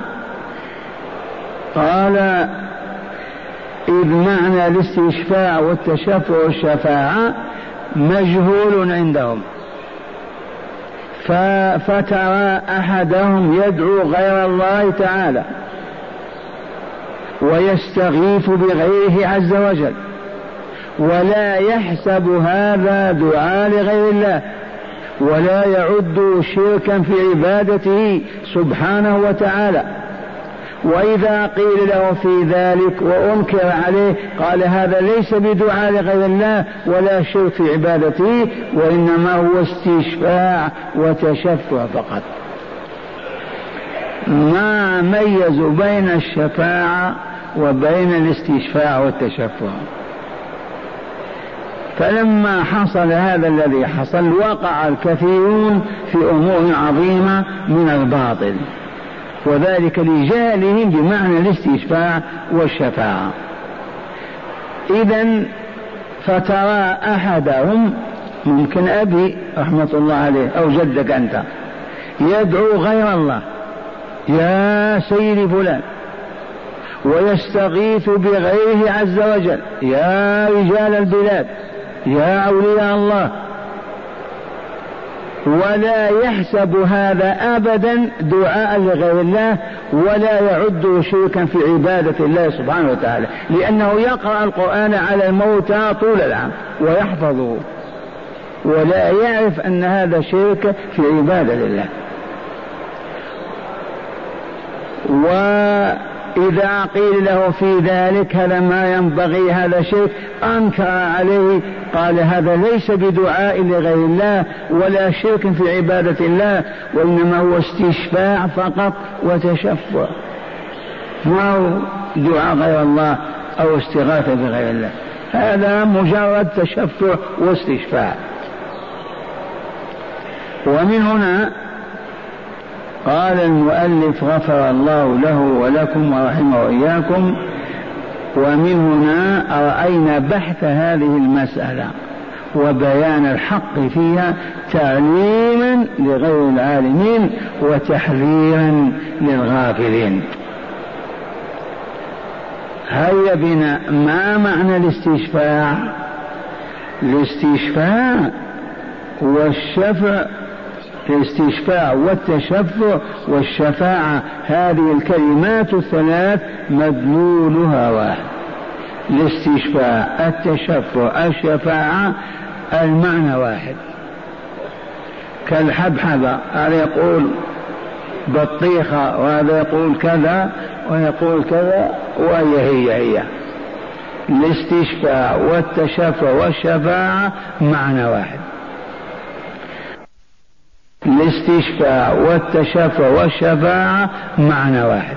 قال: إذ معنى الاستشفاء والتشفع والشفاعة مجهول عندهم، فترى أحدهم يدعو غير الله تعالى ويستغيث بغيره عز وجل، ولا يحسب هذا دعاء لغير الله، ولا يعد شركا في عبادته سبحانه وتعالى. وإذا قيل له في ذلك وأنكر عليه قال: هذا ليس بدعاء لغير الله ولا شرك في عبادته، وإنما هو استشفاع وتشفع فقط. ما ميزوا بين الشفاعة وبين الاستشفاع والتشفع. فلما حصل هذا الذي حصل وقع الكثيرون في أمور عظيمة من الباطل، وذلك لجهلهم بمعنى الاستشفاع والشفاعة. إذن فترى أحدهم، ممكن أبي رحمة الله عليه أو جدك أنت، يدعو غير الله: يا سيدي فلان، ويستغيث بغيره عز وجل: يا رجال البلاد، يا أولياء الله، ولا يحسب هذا أبدا دعاء لغير الله، ولا يعد شركا في عبادة الله سبحانه وتعالى، لأنه يقرأ القرآن على الموتى طول العام ويحفظه، ولا يعرف أن هذا شرك في عبادة الله. إذا قيل له في ذلك هذا ما ينبغي هذا شرك أنكر عليه، قال هذا ليس بدعاء لغير الله ولا شرك في عبادة الله، وإنما هو استشفاع فقط وتشفع، ما هو دعاء غير الله أو استغاثة بغير الله، هذا مجرد تشفع واستشفاع. ومن هنا قال المؤلف غفر الله له ولكم ورحمه وإياكم، ومن هنا رأينا بحث هذه المسألة وبيان الحق فيها تعليما لغير العالمين وتحذيرا للغافلين. هيا بنا، ما معنى الاستشفاع؟ الاستشفاع والشفع، الاستشفاع والتشفع والشفاعة، هذه الكلمات الثلاث مدلولها واحد. الاستشفاع، التشفع، الشفاعة، المعنى واحد. كالحبحبة، هذا يقول بطيخة وهذا يقول كذا ويقول كذا، وهي هي هي. الاستشفاع والتشفع والشفاعة معنى واحد. الاستشفاع والتشفع والشفاعة معنى واحد.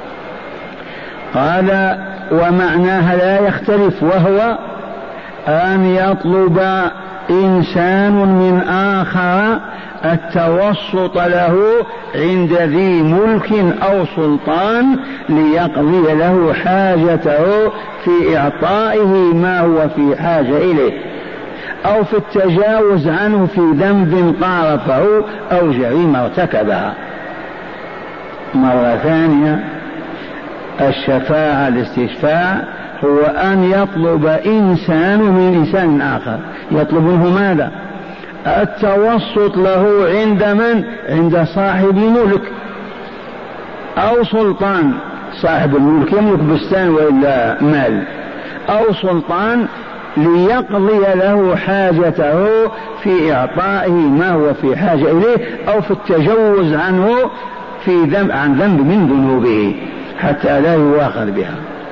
قال ومعناها لا يختلف، وهو أن يطلب إنسان من آخر التوسط له عند ذي ملك أو سلطان ليقضي له حاجته في إعطائه ما هو في حاجة إليه، أو في التجاوز عنه في ذنب قارفه أو جريمة ارتكبها. مرة ثانية، الشفاعة الاستشفاع هو أن يطلب إنسان من إنسان آخر، يطلب منه ماذا؟ التوسط له عند من؟ عند صاحب ملك أو سلطان. صاحب الملك يملك بستان وإلا مال، أو سلطان، ليقضي له حاجته في إعطائه ما هو في حاجة إليه، أو في التجوز عنه في ذنب عن ذنب من ذنوبه حتى لا يواخذ بها،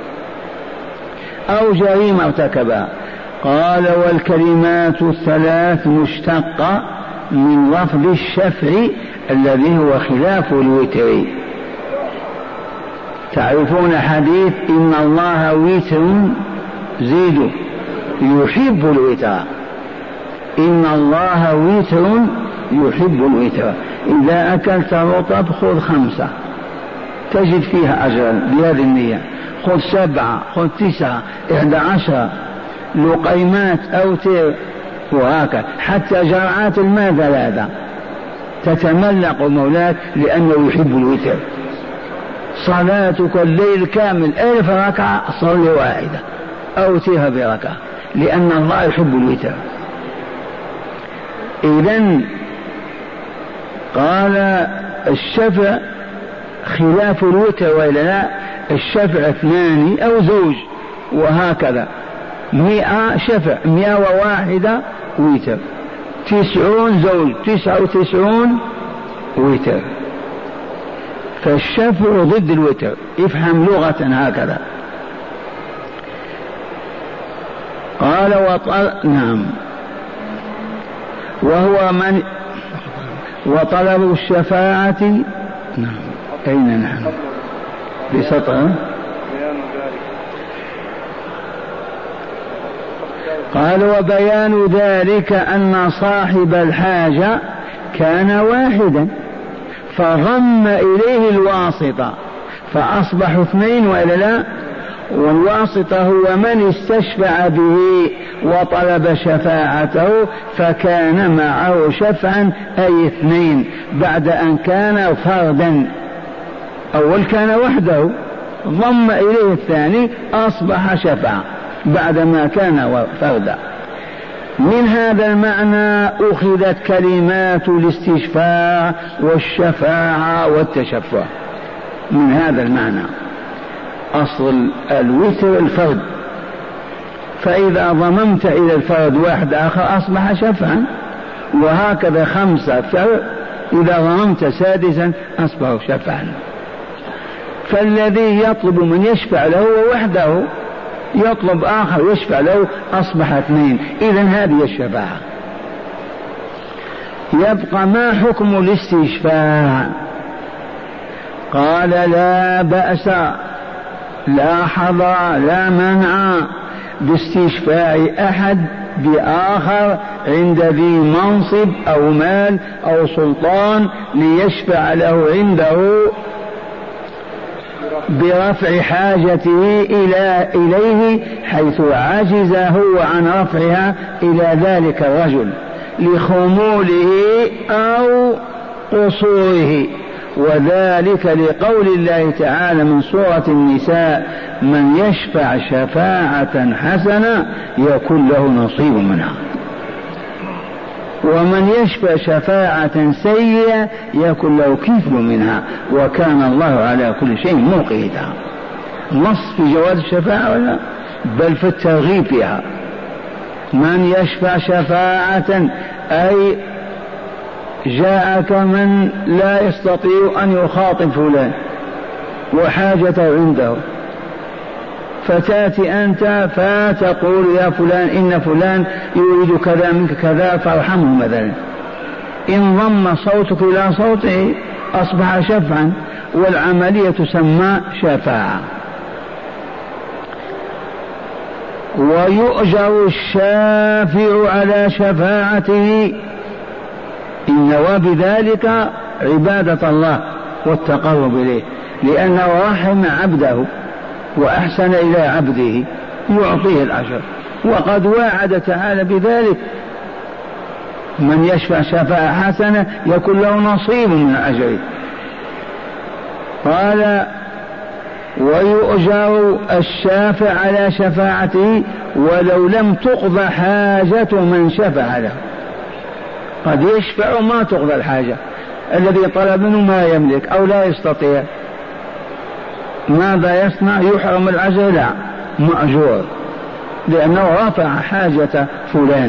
أو جريمة ارتكبها. قال والكلمات الثلاث مشتقة من لفظ الشفع الذي هو خلاف الوتر. تعرفون حديث إن الله وتر زيدوا يحب الوتر، إن الله وتر يحب الوتر. إذا أكلت رطب خذ خمسة تجد فيها أجرا بهذه النية، خذ سبعة، خذ تسعة، إحدى عشر لقيمات أوتر، وهكذا حتى جرعات الماء ثلاثة تتملق مولاك لأنه يحب الوتر. صلاتك الليل كامل ألف ركعة صل واحدة أوتيها بركعة لأن الله يحب الوتر. إذن قال الشفع خلاف الوتر، وإلا لا؟ الشفع اثنان أو زوج، وهكذا مئة شفع، مئة وواحدة وتر، تسعون زوج، تسعة وتسعون وتر. فالشفع ضد الوتر، افهم لغة هكذا. قال وطل... نعم، وهو من وطلب الشفاعة. نعم، أين نحن؟ بسطر. قال وبيان ذلك أن صاحب الحاجة كان واحدا فضم إليه الواسطة فأصبحوا اثنين، وإلا لا؟ والواسطة هو من استشفع به وطلب شفاعته فكان معه شفعا، أي اثنين، بعد أن كان فردا. أول كان وحده ضم إليه الثاني أصبح شفعا بعدما كان فردا. من هذا المعنى أخذت كلمات الاستشفاع والشفاعة والتشفع، من هذا المعنى. أصل الوتر الفرد، فإذا ضممت إلى الفرد واحد آخر أصبح شفعا، وهكذا خمسة فرد إذا ضممت سادسا أصبحوا شفعا. فالذي يطلب من يشفع له وحده، يطلب آخر يشفع له، أصبح اثنين. إذن هذه الشفاعة. يبقى ما حكم الاستشفاع؟ قال لا بأس، لا حظر، لا منع باستشفاع أحد بآخر عند ذي منصب أو مال أو سلطان ليشفع له عنده برفع حاجته إلى إليه حيث عجز هو عن رفعها إلى ذلك الرجل لخموله أو قصوره. وذلك لقول الله تعالى من سورة النساء: من يشفع شفاعة حسنة يكن له نصيب منها، ومن يشفع شفاعة سيئة يكن له كفل منها، وكان الله على كل شيء مقيتا. نص في جواز الشفاعة ولا بل في الترغيب فيها. من يشفع شفاعة أي جاءك من لا يستطيع أن يخاطب فلان وحاجته عنده، فتأتي أنت فتقول يا فلان إن فلان يريد كذا منك كذا فارحمه مثلا، إن ضم صوتك إلى صوته أصبح شفعا، والعملية تسمى شفاعة. ويؤجر الشافع على شفاعته إن نوى بذلك عبادة الله والتقرب إليه، لأنه رحم عبده وأحسن إلى عبده يعطيه الأجر، وقد وعد تعالى بذلك: من يشفع شفاعة حسنة يكون له نصيب من أجره. قال: ويؤجر الشافع على شفاعته ولو لم تقضى حاجة من شفع له. قد يشفع ما تقضى الحاجة، الذي طلب منه ما يملك أو لا يستطيع، ماذا يصنع؟ يحرم الأجر؟ لا، مأجور، لأنه رفع حاجة فلان.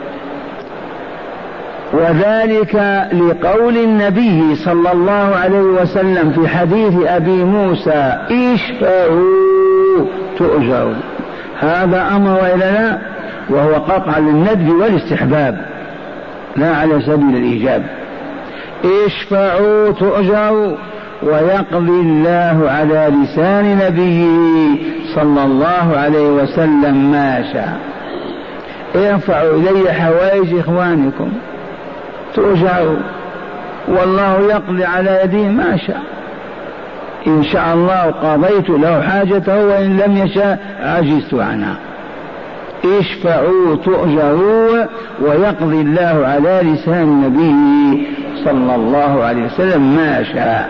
وذلك لقول النبي صلى الله عليه وسلم في حديث أبي موسى: اشفعوا تؤجروا. هذا أمر وإلا لا؟ وهو قطع للندب والاستحباب لا على سبيل الإيجاب. اشفعوا تؤجروا، ويقضي الله على لسان نبيه صلى الله عليه وسلم ما شاء. ارفعوا إلي حوائج إخوانكم تؤجروا، والله يقضي على يديه ما شاء. إن شاء الله قضيت له حاجته، وإن لم يشاء عجزت عنها. اشفعوا تؤجروا، ويقضي الله على لسان نبيه صلى الله عليه وسلم ما شاء.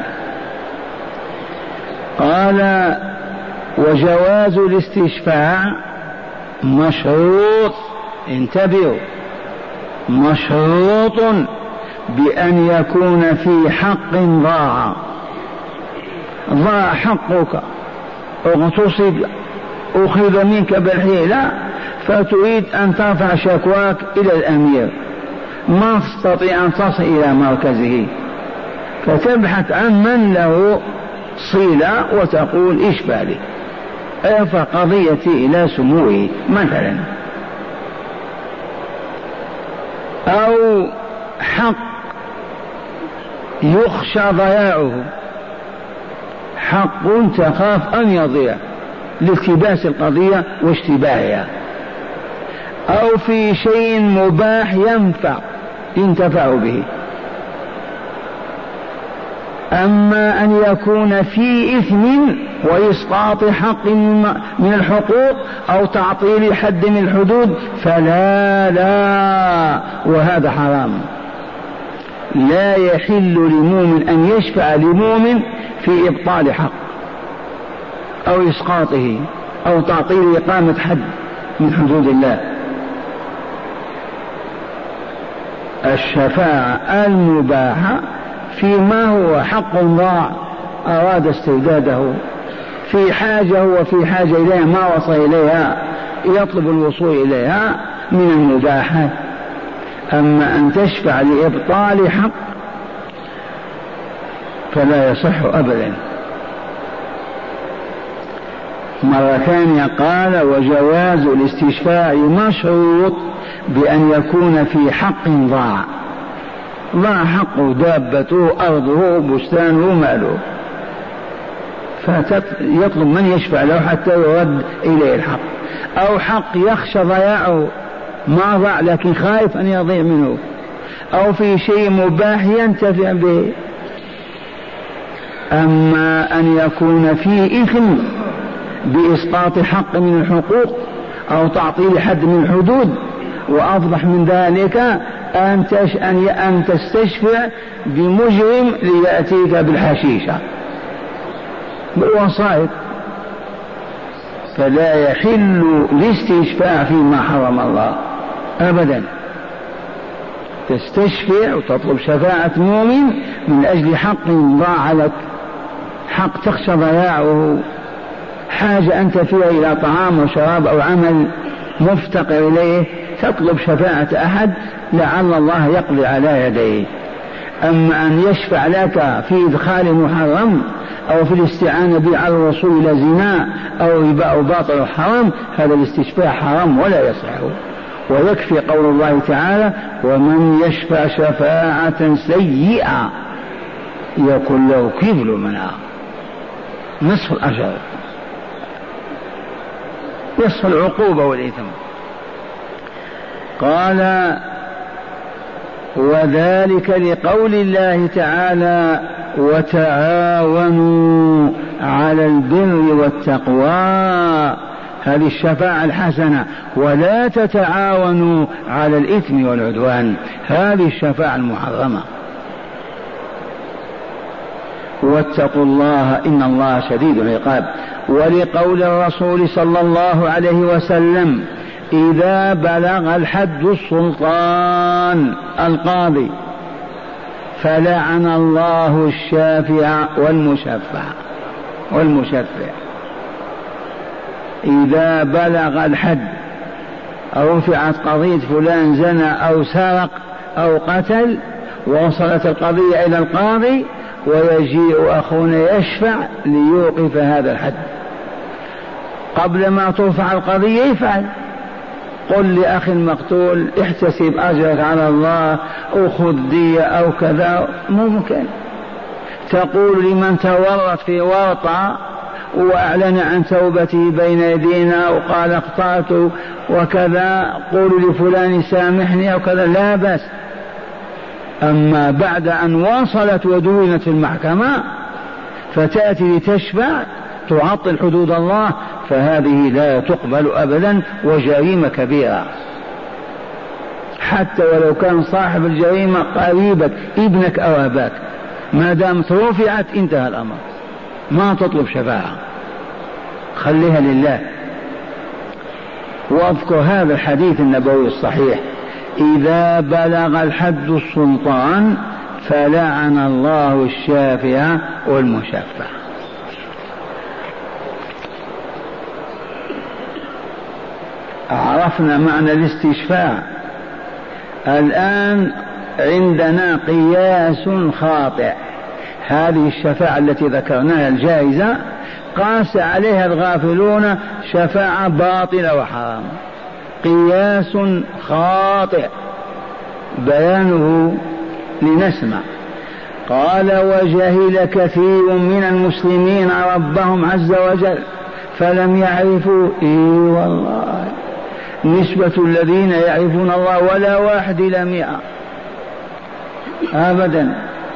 قال: وجواز الاستشفاع مشروط، انتبهوا، مشروط بأن يكون في حق ضاع، ضاع حقك، اغتصب، أخذ منك بالحيلة، فتريد أن ترفع شكواك إلى الأمير، ما تستطيع أن تصل إلى مركزه، فتبحث عن من له صلة وتقول: اشفع لي، ارفع قضيتي إلى سموه مثلا. أو حق يخشى ضياعه، حق تخاف أن يضيع لالتباس القضية واشتباهها، أو في شيء مباح ينفع ينتفع به. أما أن يكون في إثم وإسقاط حق من الحقوق أو تعطيل حد من الحدود فلا لا، وهذا حرام. لا يحل لمؤمن أن يشفع لمؤمن في إبطال حق أو إسقاطه أو تعطيل إقامة حد من حدود الله. الشفاعة المباحة فيما هو حق ضاع أراد استرداده، في حاجة هو في حاجة إليها ما وصل إليها يطلب الوصول إليها من المباحات. أما أن تشفع لإبطال حق فلا يصح أبدا. مرة ثانية قال وجواز الاستشفاء مشروط بأن يكون في حق ضاع، ضاع حقه دابته أرضه بستانه ماله، فيطلب من يشفع له حتى يرد إليه الحق، أو حق يخشى ضياعه ما ضاع لكن خايف أن يضيع منه، أو في شيء مباح ينتفع به. أما أن يكون فيه إثم بإسقاط حق من الحقوق أو تعطيل حد من الحدود، وأفضح من ذلك أن أن تستشفع بمجرم ليأتيك بالحشيشة بالوسائط، فلا يحل الاستشفاع فيما حرم الله أبدا. تستشفع وتطلب شفاعة مؤمن من أجل حق ضاع لك، حق تخشى ضياعه، حاجة أنت فيها إلى طعام وشراب أو عمل مفتقر إليه، تطلب شفاعة أحد لعل الله يقضي على يديه. أما أن يشفع لك في إدخال محرم أو في الاستعانة به على الوصول إلى زنا أو ربا أو باطل أو حرام، هذا الاستشفاع حرام ولا يصح. ويكفي قول الله تعالى ومن يشفع شفاعة سيئة يكن له كفل منها، نصف الأجر، نصف العقوبة والإثم. قال وذلك لقول الله تعالى وتعاونوا على البر والتقوى، هذه الشفاعة الحسنة، ولا تتعاونوا على الإثم والعدوان، هذه الشفاعة المحرمة. واتقوا الله إن الله شديد العقاب. ولقول الرسول صلى الله عليه وسلم إذا بلغ الحد السلطان القاضي فلعن الله الشافع والمشفع والمشفع. إذا بلغ الحد أو رفعت قضية فلان زنى أو سرق أو قتل ووصلت القضية إلى القاضي ويجيء أخونا يشفع ليوقف هذا الحد، قبل ما ترفع القضية يفعل، قل لأخي المقتول احتسب أجرك على الله أخذ دية أو كذا، ممكن. تقول لمن تورط في ورطة وأعلن عن توبته بين يدينا وقال اخطأت وكذا، قولوا لفلان سامحني أو كذا، لا بأس. أما بعد أن وصلت ودونت في المحكمة فتأتي لتشفع تعطل حدود الله، فهذه لا تقبل أبدا وجريمة كبيرة، حتى ولو كان صاحب الجريمة قريبك ابنك أو أباك، ما دامت رفعت انتهى الأمر، ما تطلب شفاعة، خليها لله. واذكر هذا الحديث النبوي الصحيح إذا بلغ الحد السلطان فلعن الله الشافع والمشفع. عرفنا معنى الاستشفاع. الآن عندنا قياس خاطئ، هذه الشفاعة التي ذكرناها الجائزة قاس عليها الغافلون شفاعة باطلة وحرام، قياس خاطئ، بيانه لنسمع. قال وجهل كثير من المسلمين ربهم عز وجل فلم يعرفوا. إيه والله نسبة الذين يعرفون الله ولا واحد إلى مئة أبدا.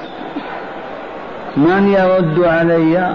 من يرد علي؟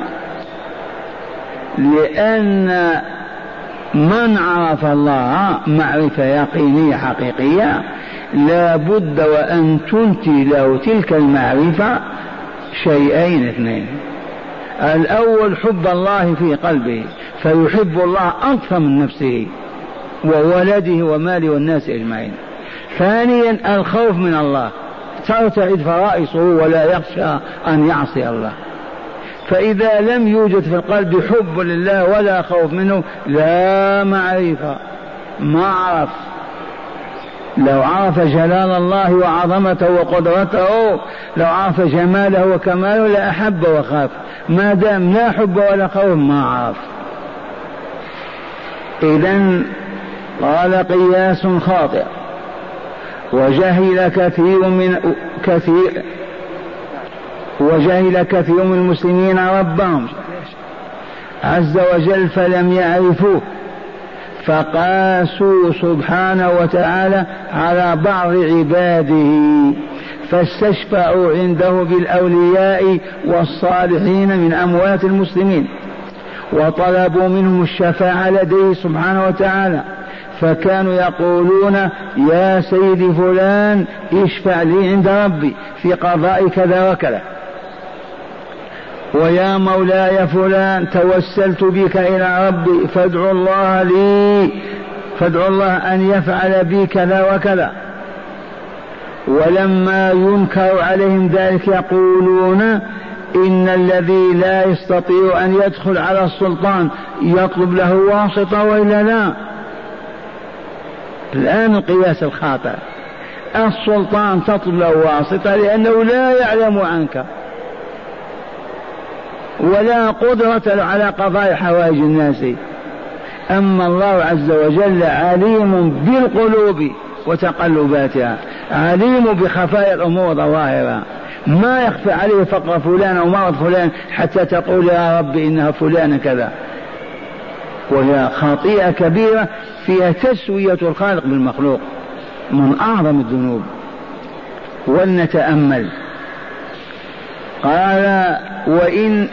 لأن من عرف الله معرفة يقينية حقيقية لا بد وأن تنتي له تلك المعرفة شيئين اثنين: الأول حب الله في قلبه فيحب الله أكثر من نفسه وولده وماله والناس أجمعين. ثانيا الخوف من الله، ترتعد فرائصه ولا يخشى أن يعصي الله. فإذا لم يوجد في القلب حب لله ولا خوف منه لا معرفة، ما عرف. لو عرف جلال الله وعظمته وقدرته، لو عرف جماله وكماله لأحب وخاف. ما دام لا حب ولا خوف ما عرف. إذن قال قياس خاطئ، وجهل كثير من كثير وجهل كثير من المسلمين ربهم عز وجل فلم يعرفوه، فقاسوا سبحانه وتعالى على بعض عباده، فاستشفعوا عنده بالأولياء والصالحين من أموات المسلمين، وطلبوا منهم الشفاعة لديه سبحانه وتعالى، فكانوا يقولون يا سيدي فلان اشفع لي عند ربي في قضاء كذا وكذا، ويا مولاي فلان توسلت بك إلى ربي فادعو الله لي فادعو الله أن يفعل بي كذا وكذا. ولما ينكر عليهم ذلك يقولون إن الذي لا يستطيع أن يدخل على السلطان يطلب له واسطة وإلا لا. الآن القياس الخاطئ، السلطان تطلب له واسطة لأنه لا يعلم عنك ولا قدرة على قضاء حوائج الناس، أما الله عز وجل عليم بالقلوب وتقلباتها، عليم بخفايا الأمور ظواهرها، ما يخفى عليه فقر فلان أو مرض فلان حتى تقول يا رب إنها فلان كذا. وهي خطيئة كبيرة فيها تسوية الخالق بالمخلوق، من أعظم الذنوب. ولنتأمل. قال وإن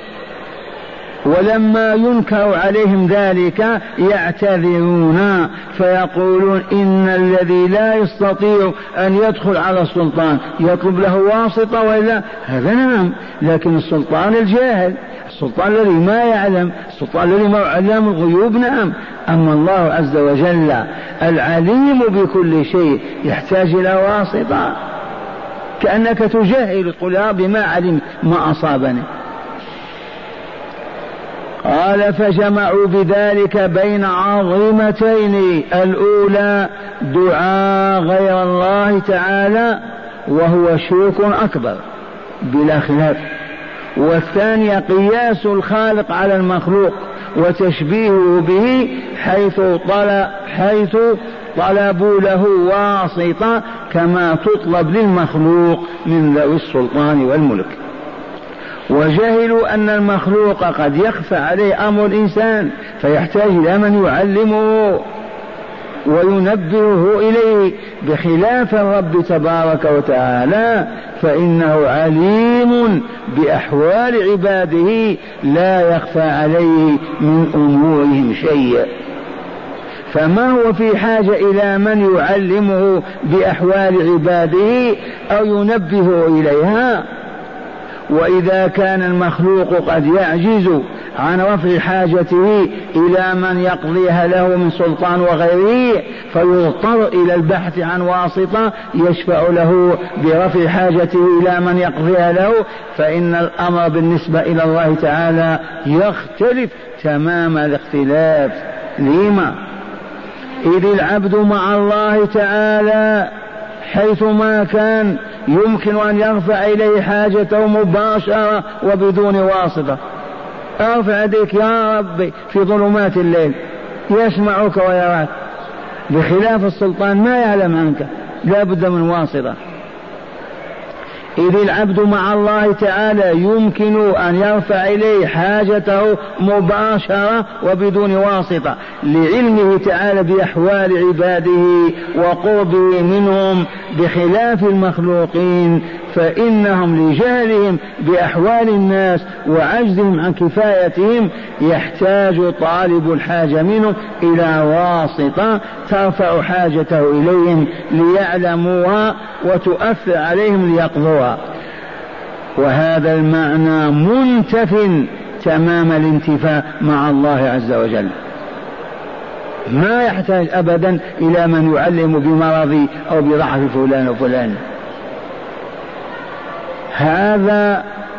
ولما ينكر عليهم ذلك يعتذرون فيقولون إن الذي لا يستطيع أن يدخل على السلطان يطلب له واسطة وإلا هذا نعم، لكن السلطان الجاهل، السلطان الذي ما يعلم، السلطان الذي ما يعلم الغيوب نعم. أما الله عز وجل العليم بكل شيء يحتاج إلى واسطة، كأنك تجاهل تقول يا ربي ما علمت ما أصابني. قال فجمعوا بذلك بين عظيمتين، الأولى دعاء غير الله تعالى وهو شرك أكبر بلا خلاف، والثانية قياس الخالق على المخلوق وتشبيهه به حيث طلب حيث طلبوا له واسطة كما تطلب للمخلوق من ذوي السلطان والملك. وجهلوا أن المخلوق قد يخفى عليه أمر الإنسان فيحتاج إلى من يعلمه وينبهه إليه، بخلاف الرب تبارك وتعالى فإنه عليم بأحوال عباده لا يخفى عليه من أمورهم شيء، فما هو في حاجة إلى من يعلمه بأحوال عباده أو ينبهه إليها. وإذا كان المخلوق قد يعجز عن رفع حاجته إلى من يقضيها له من سلطان وغيره فيضطر إلى البحث عن واسطة يشفع له برفع حاجته إلى من يقضيها له، فإن الأمر بالنسبة إلى الله تعالى يختلف تمام الاختلاف. لما؟ إذ العبد مع الله تعالى حيثما كان يمكن أن يرفع إليه حاجته مباشرة وبدون واسطة. ارفع يديك يا ربي في ظلمات الليل يسمعك ويراك، بخلاف السلطان ما يعلم عنك لا بد من واسطة. إذ العبد مع الله تعالى يمكن أن يرفع إليه حاجته مباشرة وبدون واسطة لعلمه تعالى بأحوال عباده وقربه منهم، بخلاف المخلوقين فإنهم لجهلهم بأحوال الناس وعجزهم عن كفايتهم يحتاج طالب الحاجة منهم إلى واسطة ترفع حاجته إليهم ليعلموها وتؤثر عليهم ليقضوها. وهذا المعنى منتف تمام الانتفاء مع الله عز وجل، ما يحتاج أبدا إلى من يعلم بمرضي أو بضعف فلان وفلان. هذا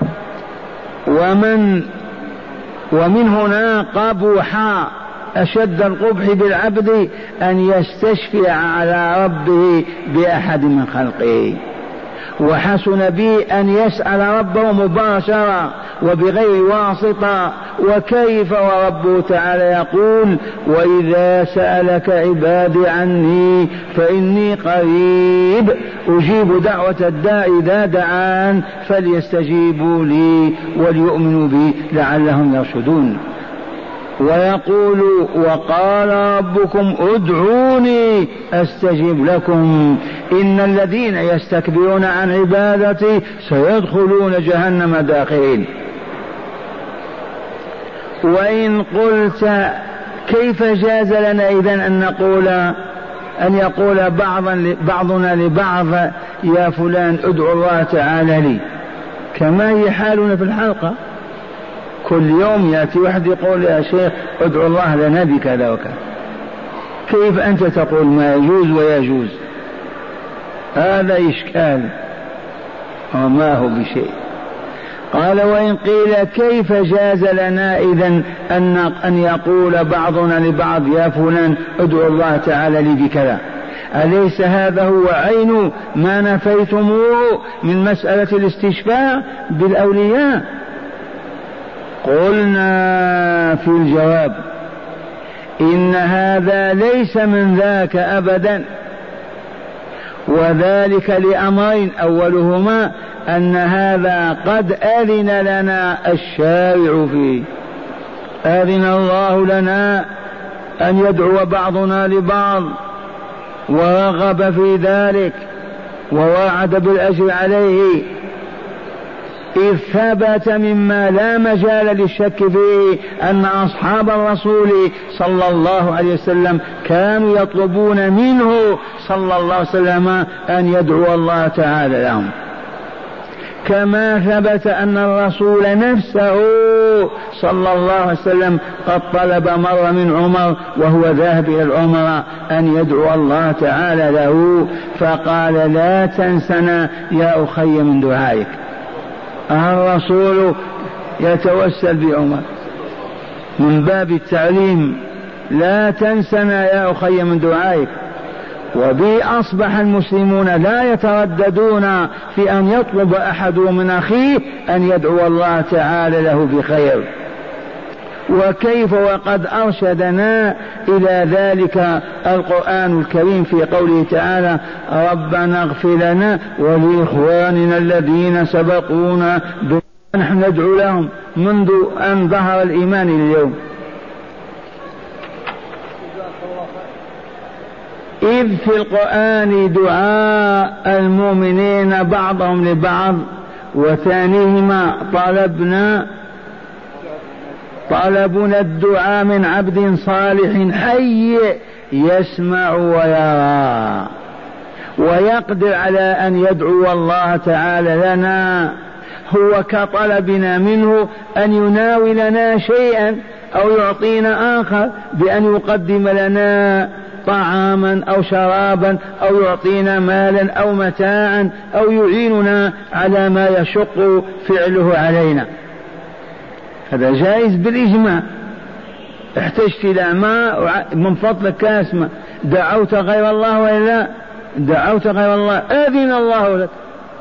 ومن ومن هنا قبح أشد القبح بالعبد أن يستشفع على ربه بأحد من خلقه، وحسن به أن يسأل ربه مباشرة وبغير واسطة. وكيف وربه تعالى يقول وإذا سألك عبادي عني فإني قريب أجيب دعوة الداعي إذا دعان فليستجيبوا لي وليؤمنوا بي لعلهم يرشدون. ويقول وقال ربكم ادعوني أستجب لكم إن الذين يستكبرون عن عبادتي سيدخلون جهنم داخلين. وإن قلت كيف جاز لنا إذن أن نقول أن يقول بعضا بعضنا لبعض يا فلان ادعو الله تعالى لي، كما هي حالنا في الحلقة كل يوم يأتي واحد يقول يا شيخ ادعو الله لنا بكذا وكذا. كيف أنت تقول ما يجوز ويجوز؟ هذا إشكال وما هو بشيء. قال وإن قيل كيف جاز لنا إذن أن أن يقول بعضنا لبعض يا فلان ادعو الله تعالى لي بكذا، أليس هذا هو عين ما نفيتموه من مسألة الاستشفاء بالأولياء؟ قلنا في الجواب إن هذا ليس من ذاك أبدا، وذلك لأمرين، أولهما أن هذا قد أذن لنا الشارع فيه، أذن الله لنا أن يدعو بعضنا لبعض ورغب في ذلك ووعد بالأجر عليه، إذ ثبت مما لا مجال للشك فيه أن أصحاب الرسول صلى الله عليه وسلم كانوا يطلبون منه صلى الله عليه وسلم أن يدعو الله تعالى لهم، كما ثبت أن الرسول نفسه صلى الله عليه وسلم قد طلب مرة من عمر وهو ذاهب إلى العمرة أن يدعو الله تعالى له، فقال لا تنسنا يا أخي من دعائك. الرسول يتوسل بعمر من باب التعليم، لا تنسنا يا أخي من دعائك. وبي أصبح المسلمون لا يترددون في أن يطلب أحد من أخيه أن يدعو الله تعالى له بخير. وكيف وقد أرشدنا إلى ذلك القرآن الكريم في قوله تعالى ربنا اغفر لنا ولإخواننا الذين سبقونا نحن ندعو لهم منذ أن ظهر الإيمان اليوم. إذ في القرآن دعاء المؤمنين بعضهم لبعض، وثانيهما طلبنا طلبنا الدعاء من عبد صالح حي يسمع ويرى ويقدر على أن يدعو الله تعالى لنا، هو كطلبنا منه أن يناولنا شيئا أو يعطينا آخر بأن يقدم لنا طعاما أو شرابا أو يعطينا مالا أو متاعا أو يعيننا على ما يشق فعله علينا. هذا جائز بالإجماع. احتجت إلى ماء من فضلك كاس ماء، دعوت غير الله وإلا دعوت غير الله أذن الله لك.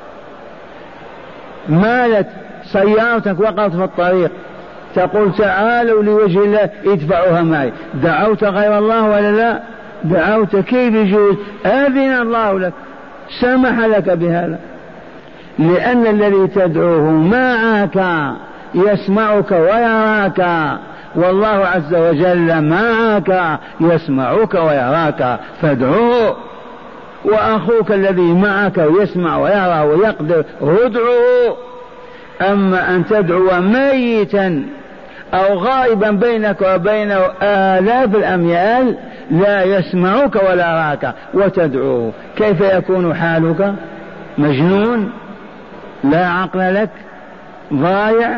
مالت سيارتك وقعت في الطريق تقول تعالوا لوجه الله ادفعوها معي، دعوت غير الله ولا لا دعوت؟ كيف يجوز؟ أذن الله لك، سمح لك بهذا، لأن الذي تدعوه معك يسمعك ويراك، والله عز وجل معك يسمعك ويراك فادعوه. وأخوك الذي معك يسمع ويرى ويقدر ادعوه. أما أن تدعو ميتا أو غائبا بينك وبينه آلاف الأميال لا يسمعك ولا راك وتدعوه، كيف يكون حالك؟ مجنون لا عقل لك، ضايع.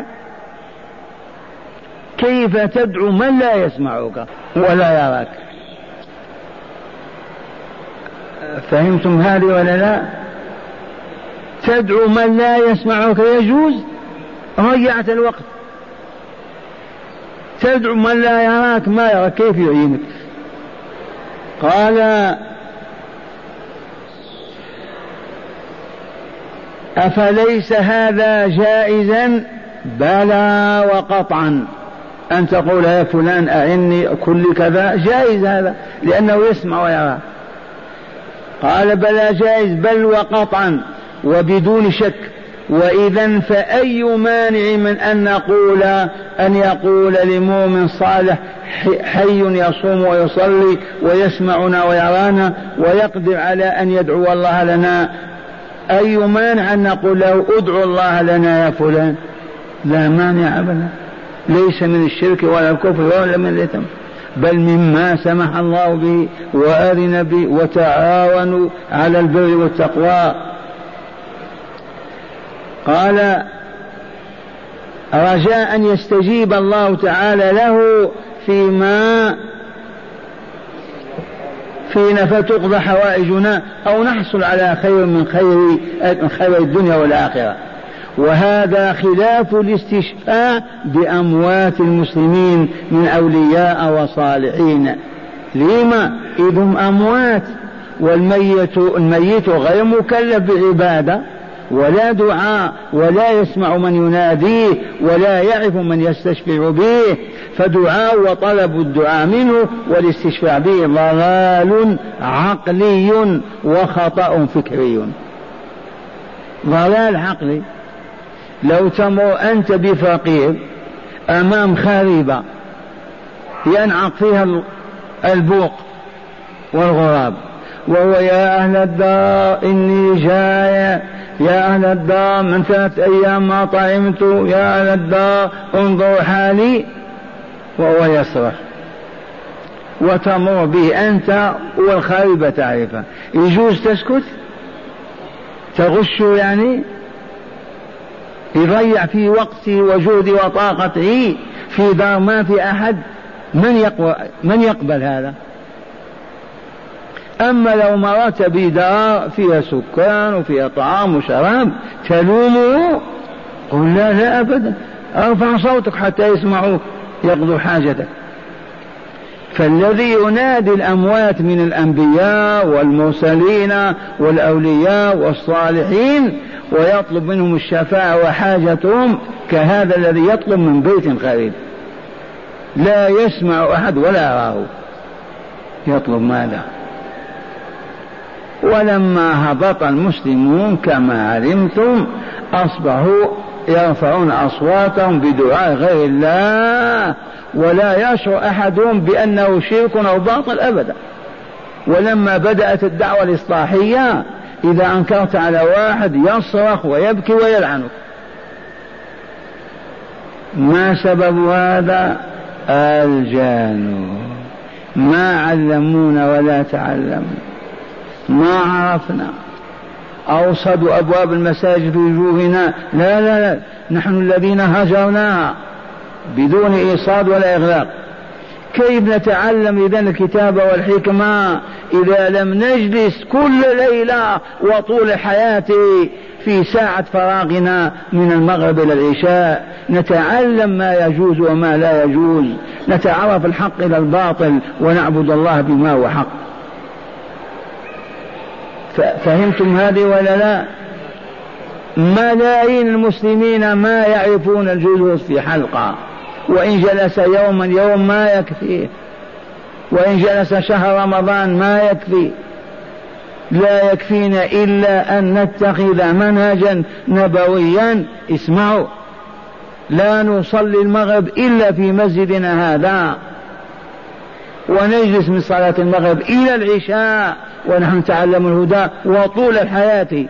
كيف تدعو من لا يسمعك ولا يراك؟ فهمتم هذه ولا لا؟ تدعو من لا يسمعك يجوز، ضيعت الوقت. تدعو من لا يراك ما يراك كيف يعينك؟ قال أفليس هذا جائزا بلى وقطعا. أن تقول يا فلان أعني كل كذا جائز هذا لأنه يسمع ويرى. قال بلى جائز بل وقطعا وبدون شك. وإذا فأي مانع من أن نقول أن يقول لمؤمن صالح حي يصوم ويصلي ويسمعنا ويرانا ويقدر على أن يدعو الله لنا، أي مانع أن نقول له ادعو الله لنا يا فلان؟ لا مانع أبدا، ليس من الشرك ولا الكفر ولا من الإثم، بل مما سمح الله به وأذن به. وتعاونوا على البر والتقوى. قال رجاء أن يستجيب الله تعالى له فيما فينا فتقضى حوائجنا أو نحصل على خير من خير خير الدنيا والآخرة. وهذا خلاف الاستشفاء بأموات المسلمين من أولياء وصالحين. لما؟ إذ هم أموات، والميت الميت غير مكلف بعبادة ولا دعاء ولا يسمع من يناديه ولا يعرف من يستشفع به، فدعاء وطلب الدعاء منه والاستشفاع به ضلال عقلي وخطأ فكري. ضلال عقلي. لو تمر أنت بفقير أمام خريبة ينعق فيها البوق والغراب وهو يا أهل الدار إني جائع، يا أهل الدار من ثلاث أيام ما طعمت، يا أهل الدار انظروا حالي، وهو يصرخ، وتمر به أنت والخريبة تعرفها، يجوز تسكت؟ تغشه يعني؟ يضيع في وقته وجهده وطاقته في دار ما في أحد، من يقبل, من يقبل هذا؟ أما لو مرت بدار فيها سكان وفيها طعام وشراب تلومه؟ قل لا لا أبدا، ارفع صوتك حتى يسمعوك يقضوا حاجتك. فالذي ينادي الأموات من الأنبياء والمرسلين والأولياء والصالحين ويطلب منهم الشفاعة وحاجتهم كهذا الذي يطلب من بيت خريب لا يسمع أحد ولا يراه، يطلب ماذا؟ ولما هبط المسلمون كما علمتم أصبحوا يرفعون أصواتهم بدعاء غير الله، ولا يشعر أحدهم بأنه شرك أو باطل أبدا. ولما بدأت الدعوة الإصلاحية إذا أنكرت على واحد يصرخ ويبكي ويلعنك. ما سبب هذا؟ الجهل، ما علمونا ولا تعلمنا، ما عرفنا، أوصدوا أبواب المساجد في وجوهنا، لا لا لا، نحن الذين هجرناها بدون إيصاد ولا إغلاق. كيف نتعلم إذن الكتاب والحكمة إذا لم نجلس كل ليلة وطول حياتي في ساعة فراغنا من المغرب إلى العشاء نتعلم ما يجوز وما لا يجوز، نتعرف الحق إلى الباطل ونعبد الله بما هو حق. فهمتم هذه ولا لا؟ ملايين المسلمين ما يعرفون الجلوس في حلقة، وإن جلس يوما يوم ما يكفيه، وإن جلس شهر رمضان ما يكفي. لا يكفينا إلا أن نتخذ منهجا نبويا. اسمعوا، لا نصلي المغرب إلا في مسجدنا هذا، ونجلس من صلاة المغرب إلى العشاء ونحن نتعلم الهدى وطول الحياة.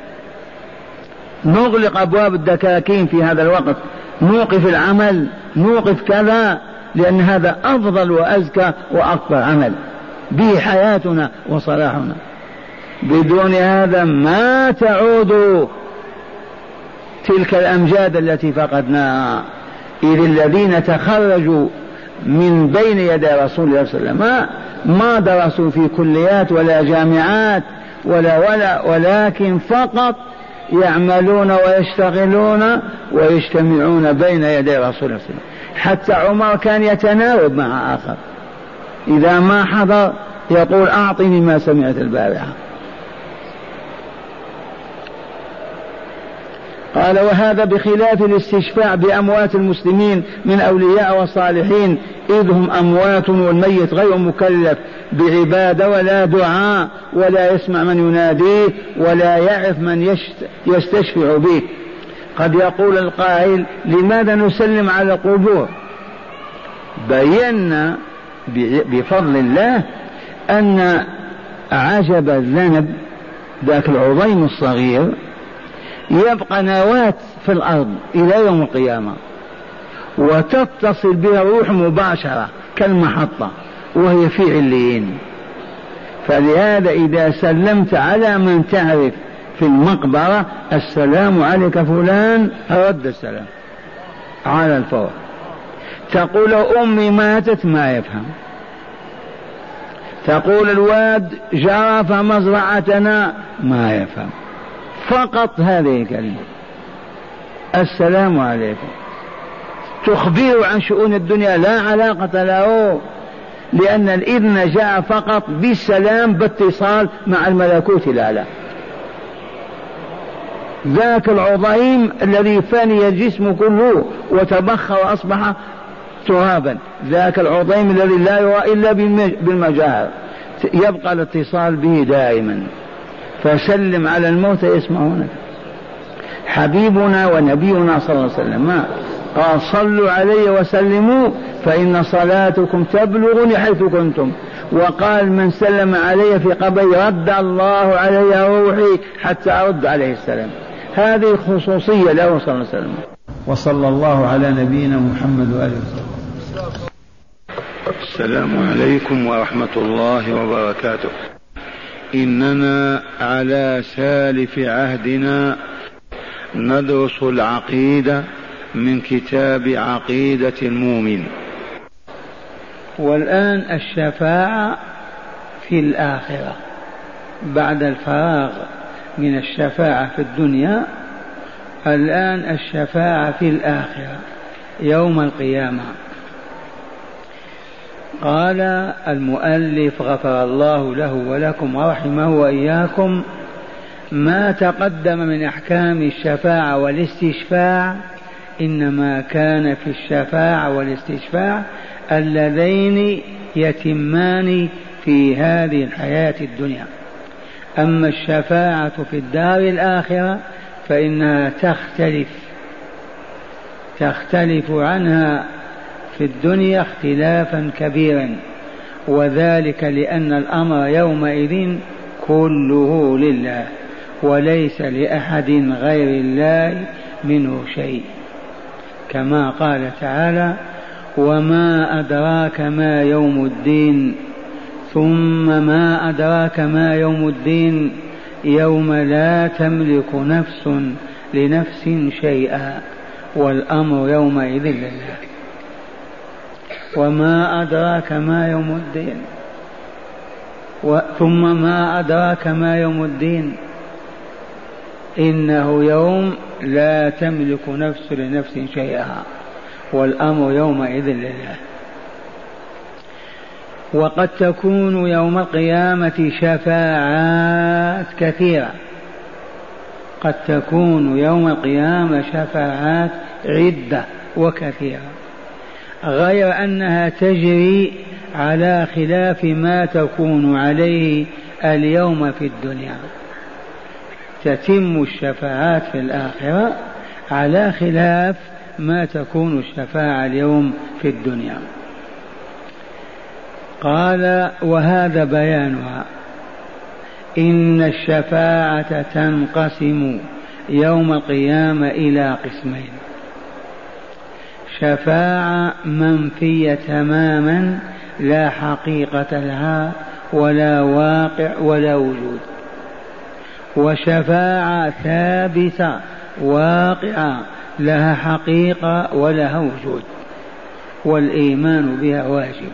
نغلق أبواب الدكاكين في هذا الوقت، نوقف العمل، نوقف كذا، لأن هذا أفضل وأزكى وأكبر عمل به حياتنا وصلاحنا. بدون هذا ما تعود تلك الأمجاد التي فقدناها. إذ الذين تخرجوا من بين يدي رسول الله صلى الله عليه وسلم ما درسوا في كليات ولا جامعات ولا ولا ولكن فقط يعملون ويشتغلون ويجتمعون بين يدي رسول الله صلى الله عليه وسلم. حتى عمر كان يتناوب مع آخر، إذا ما حضر يقول أعطني ما سمعت البارحة. قال قال وهذا بخلاف الاستشفاع بأموات المسلمين من أولياء وصالحين، إذ هم أموات والميت غير مكلف بعبادة ولا دعاء، ولا يسمع من يناديه ولا يعرف من يستشفع به. قد يقول القائل لماذا نسلم على القبور؟ بينا بفضل الله أن عجب الذنب ذاك العظيم الصغير يبقى نواة في الأرض إلى يوم القيامة، وتتصل بها الروح مباشرة كالمحطة وهي في عليين. فلهذا إذا سلمت على من تعرف في المقبرة السلام عليك فلان، رد السلام على الفور. تقول أمي ماتت ما يفهم، تقول الواد جرف مزرعتنا ما يفهم، فقط هذه الكلمة السلام عليكم. تخبر عن شؤون الدنيا لا علاقة له، لأن الإذن جاء فقط بالسلام باتصال مع الملكوت الأعلى. ذاك العظيم الذي فاني الجسم كله وتبخر وأصبح ترابا، ذاك العظيم الذي لا يرى إلا بالمجاهر، يبقى الاتصال به دائما. فسلم على الموت يسمعونك. حبيبنا ونبينا صلى الله عليه وسلم قال صلوا علي وسلموا فإن صلاتكم تبلغني حيث كنتم. وقال من سلم علي في قبري رد الله علي روحي حتى أرد عليه السلام. هذه خصوصية له صلى الله عليه وسلم. وصلى الله على نبينا محمد وآله وسلم. السلام عليكم ورحمة الله وبركاته. إننا على سالف عهدنا ندرس العقيدة من كتاب عقيدة المؤمن. والآن الشفاعة في الآخرة بعد الفراغ من الشفاعة في الدنيا. الآن الشفاعة في الآخرة يوم القيامة. قال المؤلف غفر الله له ولكم ورحمه وإياكم ما تقدم من أحكام الشفاعة والاستشفاع إنما كان في الشفاعة والاستشفاع اللذين يتمان في هذه الحياة الدنيا. أما الشفاعة في الدار الآخرة فإنها تختلف تختلف عنها في الدنيا اختلافا كبيرا، وذلك لأن الأمر يومئذ كله لله وليس لأحد غير الله منه شيء، كما قال تعالى وما أدراك ما يوم الدين ثم ما أدراك ما يوم الدين يوم لا تملك نفس لنفس شيئا والأمر يومئذ لله. وما أدراك ما يوم الدين ثم ما أدراك ما يوم الدين إنه يوم لا تملك نفس لنفس شيئا والأمر يومئذ لله. وقد تكون يوم القيامة شفاعات كثيرة، قد تكون يوم القيامة شفاعات عدة وكثيرة، غير أنها تجري على خلاف ما تكون عليه اليوم في الدنيا. تتم الشفاعات في الآخرة على خلاف ما تكون الشفاعة اليوم في الدنيا. قال وهذا بيانها إن الشفاعة تنقسم يوم القيامة إلى قسمين: شفاعة منفية تماما لا حقيقة لها ولا واقع ولا وجود، وشفاعة ثابتة واقعة لها حقيقة ولها وجود والإيمان بها واجب.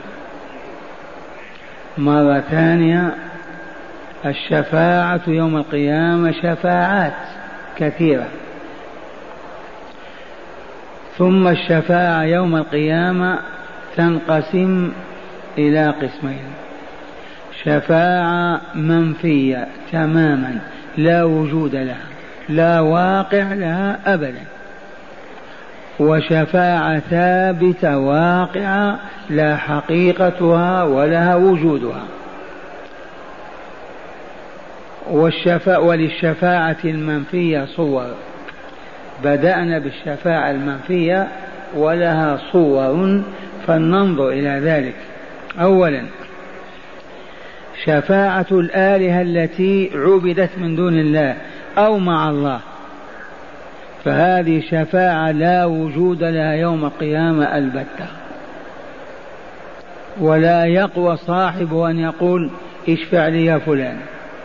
مرة ثانية الشفاعة يوم القيامة شفاعات كثيرة. ثم الشفاعة يوم القيامة تنقسم إلى قسمين: شفاعة منفية تماما لا وجود لها لا واقع لها أبدا، وشفاعة ثابتة واقعة لا حقيقتها ولها وجودها. والشفاعة وللشفاعة المنفية صور، بدأنا بالشفاعة المنفية ولها صور، فلننظر إلى ذلك. أولا شفاعة الآلهة التي عبدت من دون الله أو مع الله، فهذه شفاعة لا وجود لها يوم القيامة البتة، ولا يقوى صاحبه أن يقول اشفع لي يا فلان.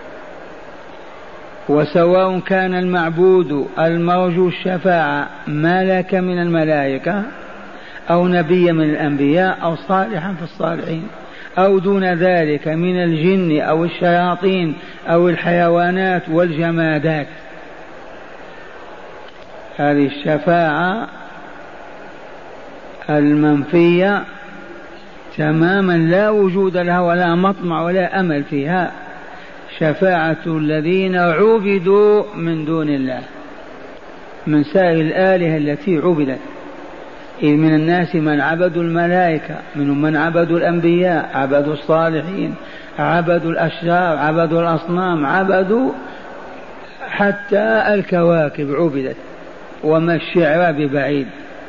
وسواء كان المعبود المرجو الشفاعة ملك من الملائكة أو نبي من الأنبياء أو صالحا في الصالحين أو دون ذلك من الجن أو الشياطين أو الحيوانات والجمادات، هذه الشفاعة المنفية تماما لا وجود لها ولا مطمع ولا أمل فيها. شفاعة الذين عبدوا من دون الله من سائر الآلهة التي عبدت، إذ من الناس من عبدوا الملائكة، منهم من عبدوا الأنبياء، عبدوا الصالحين، عبدوا الأشجار، عبدوا الأصنام، عبدوا حتى الكواكب عبدت، وما الشعر ببعيد.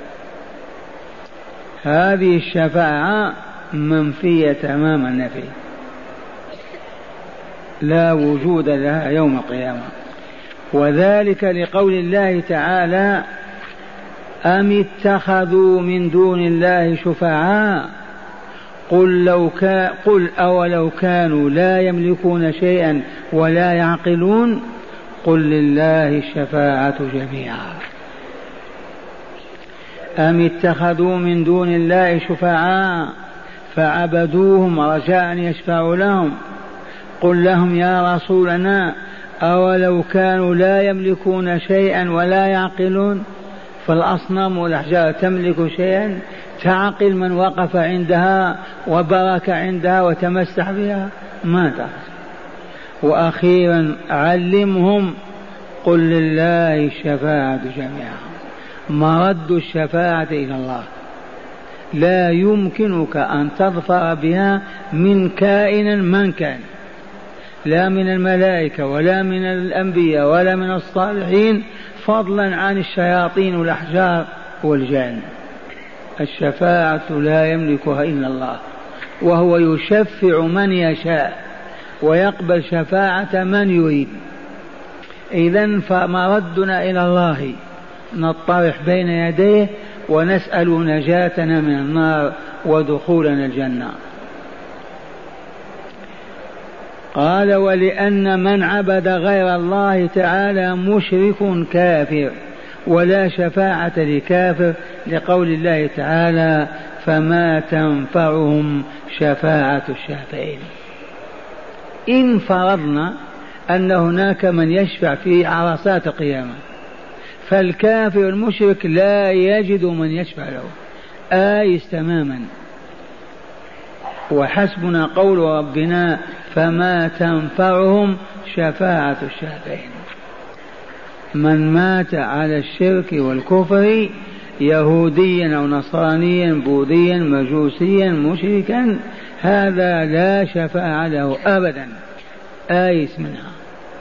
هذه الشفاعة منفية تمام النفي، لا وجود لها يوم القيامة. وذلك لقول الله تعالى أم اتخذوا من دون الله شفعاء قل, لو كا قل أولو كانوا لا يملكون شيئا ولا يعقلون قل لله الشفاعة جميعا. أم اتخذوا من دون الله شفعاء فعبدوهم رجاء يشفعوا لهم قل لهم يا رسولنا أولو كانوا لا يملكون شيئا ولا يعقلون، فالأصنام والأحجار تملك شيئا؟ تعقل من وقف عندها وبرك عندها وتمسح بها؟ ما تعقل. وأخيرا علمهم قل لله الشفاعة جميعا، مرد الشفاعة إلى الله، لا يمكنك أن تظفر بها من كائن من كان، لا من الملائكة ولا من الأنبياء ولا من الصالحين، فضلا عن الشياطين والأحجار والجن. الشفاعة لا يملكها إلا الله، وهو يشفع من يشاء ويقبل شفاعة من يريد. إذن فمردنا إلى الله، نطرح بين يديه ونسأل نجاتنا من النار ودخولنا الجنة. قال ولأن من عبد غير الله تعالى مشرك كافر ولا شفاعة لكافر، لقول الله تعالى فما تنفعهم شفاعة الشافعين. إن فرضنا أن هناك من يشفع في عرصات القيامة، فالكافر المشرك لا يجد من يشفع له، آيس تماما. وحسبنا قول ربنا فما تنفعهم شفاعة الشافعين. من مات على الشرك والكفر يهوديا أو نصرانيا بوذيا مجوسيا مشركا، هذا لا شفاعة له أبدا، آيس منها.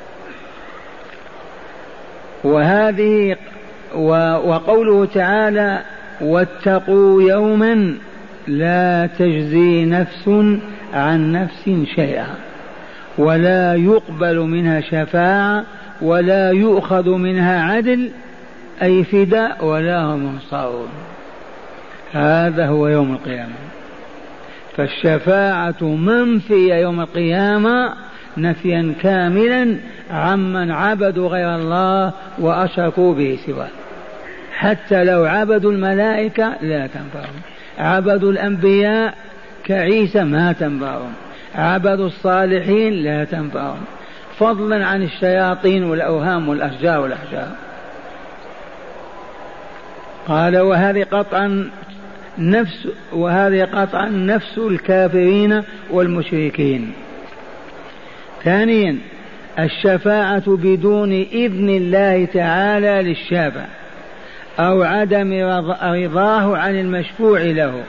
وهذه وقوله تعالى واتقوا يوما لا تجزي نفس عن نفس شيئا ولا يقبل منها شفاعة ولا يؤخذ منها عدل أي فداء ولا هم ينصرون. هذا هو يوم القيامة. فالشفاعة منفية يوم القيامة نفيا كاملا عمن عبدوا غير الله وأشركوا به سواه. حتى لو عبدوا الملائكة لا تنفعهم، عبدوا الأنبياء كعيسى ما تنفعهم، عبدوا الصالحين لا تنفعهم، فضلا عن الشياطين والأوهام والأشجار والأحجار. قال وهذه قطعا نفس وهذه قطعا نفس الكافرين والمشركين. ثانيا الشفاعة بدون إذن الله تعالى للشافع أو عدم رضاه عن المشفوع له.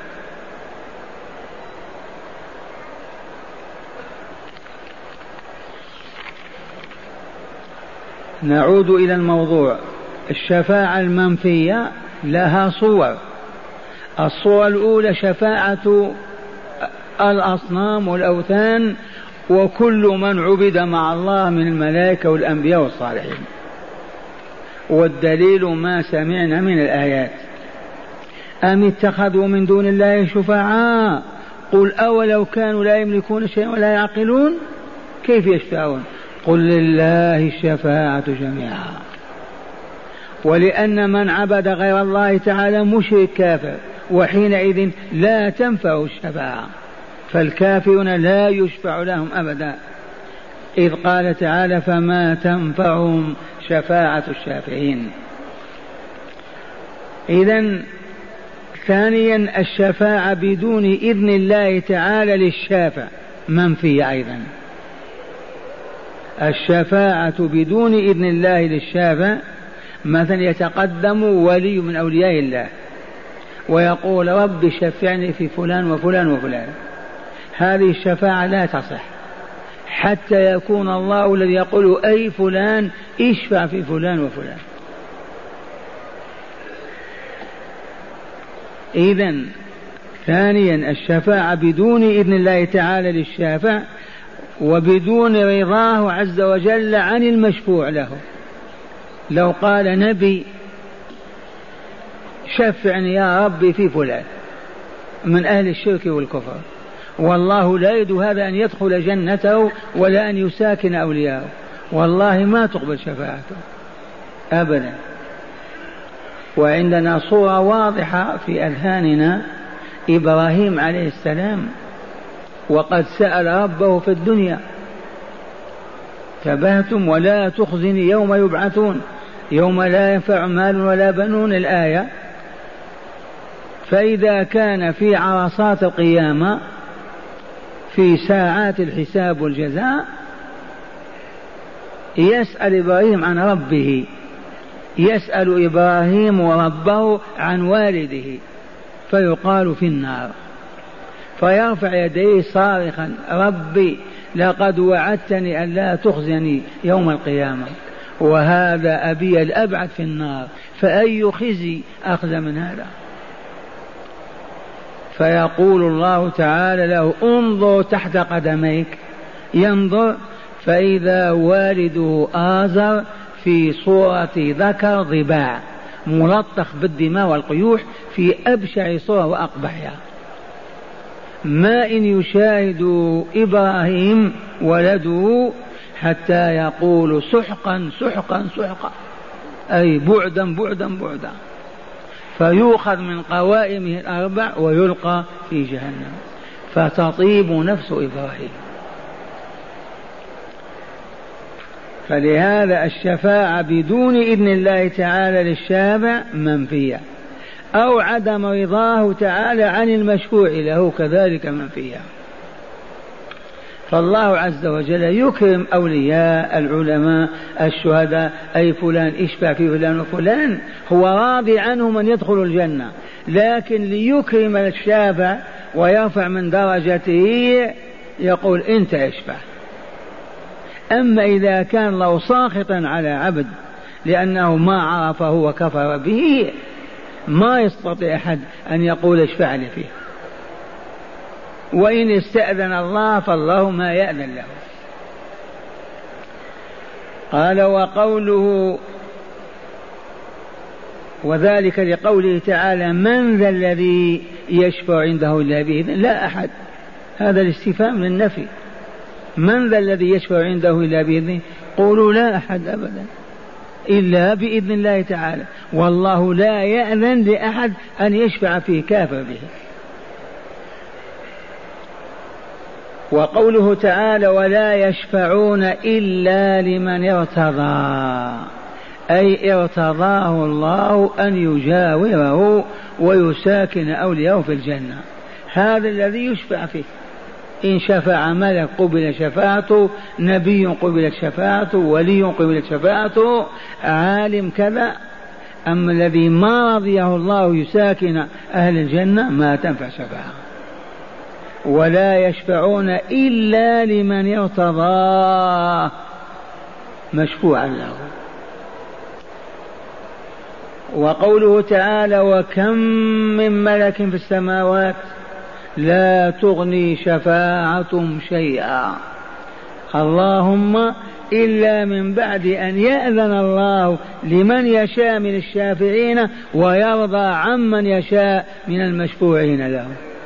نعود إلى الموضوع. الشفاعة المنفية لها صور. الصورة الأولى شفاعة الأصنام والأوثان وكل من عبد مع الله من الملائكة والأنبياء والصالحين، والدليل ما سمعنا من الآيات. أم اتخذوا من دون الله شفعاء قل أولو كانوا لا يملكون شيئا ولا يعقلون كيف يشفعون قل لله الشفاعة جميعا. ولأن من عبد غير الله تعالى مشرك كافر، وحينئذ لا تنفع الشفاعة، فالكافرون لا يشفع لهم أبدا، إذ قال تعالى فما تنفعهم شفاعة الشافعين. إذن ثانيا الشفاعة بدون إذن الله تعالى للشافع منفية أيضا. الشفاعة بدون إذن الله للشافع، مثلا يتقدم ولي من أولياء الله ويقول رب شفعني في فلان وفلان وفلان، هذه الشفاعة لا تصح حتى يكون الله الذي يقول أي فلان اشفع في فلان وفلان. إذن ثانيا الشفاعة بدون إذن الله تعالى للشافع وبدون رضاه عز وجل عن المشفوع له. لو قال نبي شفعني يا ربي في فلان من أهل الشرك والكفر، والله لا يريد هذا أن يدخل جنته ولا أن يساكن أولياءه، والله ما تقبل شفاعته أبدا. وعندنا صورة واضحة في أذهاننا، إبراهيم عليه السلام وقد سأل ربه في الدنيا تبهتم ولا تخزني يوم يبعثون يوم لا ينفع مال ولا بنون الآية. فإذا كان في عرصات القيامة في ساعات الحساب والجزاء يسأل إبراهيم عن ربه، يسأل إبراهيم ربه عن والده فيقال في النار، فيرفع يديه صارخا ربي لقد وعدتني أن لا تخزني يوم القيامة وهذا أبي الأبعد في النار، فأي خزي أخذ من هذا؟ فيقول الله تعالى له انظر تحت قدميك، ينظر فإذا والده آزر في صورة ذكر ضباع ملطخ بالدماء والقيوح في أبشع صورة وأقبحها، ما إن يشاهد إبراهيم ولده حتى يقول سحقا سحقا سحقا، أي بعدا بعدا بعدا، فيؤخذ من قوائمه الأربع ويلقى في جهنم فتطيب نفس إبراهيم. فلهذا الشفاعة بدون إذن الله تعالى للشافع منفية، أو عدم رضاه تعالى عن المشفوع له كذلك منفية. فالله عز وجل يكرم أولياء العلماء الشهداء، أي فلان اشفع في فلان وفلان، هو راضي عنه من يدخل الجنة، لكن ليكرم الشافع ويرفع من درجته يقول أنت اشفع. أما إذا كان لو ساخطا على عبد لأنه ما عرفه وكفر به ما يستطيع أحد أن يقول اشفع لي فيه، وإن استأذن الله فالله ما يأذن له. قال وقوله وذلك لقوله تعالى من ذا الذي يشفع عنده إلا بإذن، لا أحد، هذا الاستفهام للنفي، من ذا الذي يشفع عنده إلا بإذنه، قولوا لا أحد أبدا إلا بإذن الله تعالى، والله لا يأذن لأحد أن يشفع فيه كافر به. وقوله تعالى ولا يشفعون إلا لمن ارتضى، أي ارتضاه الله أن يجاوره ويساكن أولياءه في الجنة، هذا الذي يشفع فيه. إن شفع ملك قبل شفاعته، نبي قبلت شفاعته، ولي قبلت شفاعته، عالم كذا. أما الذي ما رضيه الله يساكن أهل الجنة ما تنفع شفاعة. ولا يشفعون إلا لمن ارتضاه مشفوعا له. وقوله تعالى وكم من ملك في السماوات لا تغني شفاعتهم شيئا، اللهم إلا من بعد أن يأذن الله لمن يشاء من الشافعين ويرضى عمن يشاء من المشفوعين له.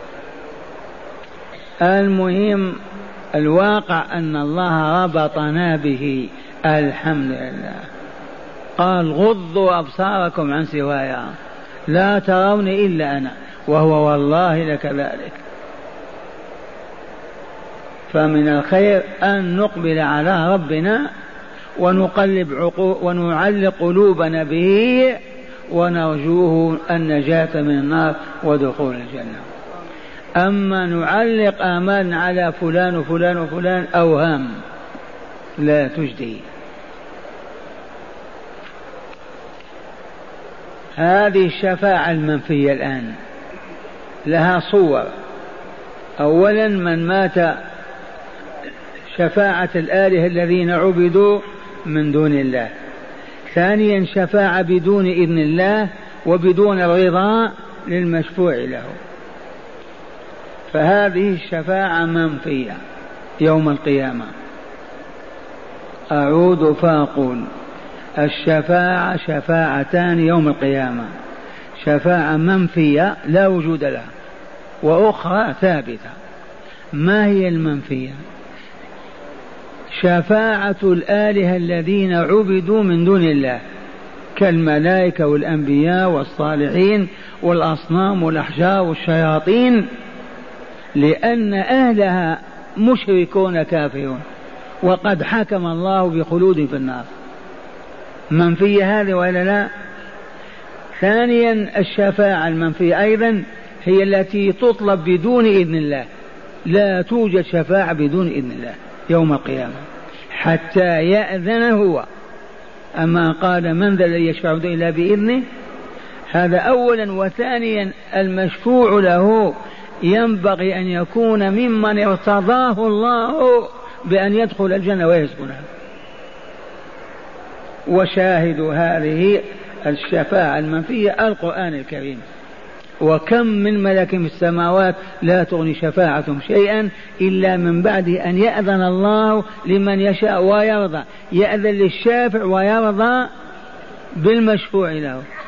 المهم الواقع أن الله ربطنا به الحمد لله. قال غضوا أبصاركم عن سوايا لا ترون إلا أنا، وهو والله لكذلك. فمن الخير أن نقبل على ربنا ونقلب عقول ونعلق قلوبنا به ونرجوه النجاة من النار ودخول الجنة. أما نعلق آمالنا على فلان وفلان وفلان أوهام لا تجدي. هذه الشفاعة المنفية الآن لها صور. أولا من مات شفاعة الآلهة الذين عبدوا من دون الله. ثانيا شفاعة بدون إذن الله وبدون الرضا للمشفوع له. فهذه الشفاعة منفية يوم القيامة. أعود فأقول الشفاعة شفاعتان يوم القيامة، شفاعة منفية لا وجود لها وأخرى ثابتة. ما هي المنفية؟ شفاعة الآلهة الذين عبدوا من دون الله كالملائكة والأنبياء والصالحين والأصنام والأحجار والشياطين، لأن أهلها مشركون كافرون وقد حكم الله بخلود في النار. منفية هذه ولا لا؟ ثانيا الشفاعة المنفية أيضا هي التي تطلب بدون إذن الله. لا توجد شفاعة بدون إذن الله يوم القيامة حتى يأذن هو. أما قال من ذا الذي يشفع إلا بإذنه، هذا أولا. وثانيا المشفوع له ينبغي أن يكون ممن ارتضاه الله بأن يدخل الجنة ويسكنها. وشاهد هذه الشفاعة المنفية القرآن الكريم. وكم من ملك في السماوات لا تغني شفاعتهم شيئا إلا من بعد أن يأذن الله لمن يشاء ويرضى. يأذن للشافع ويرضى بالمشفوع له.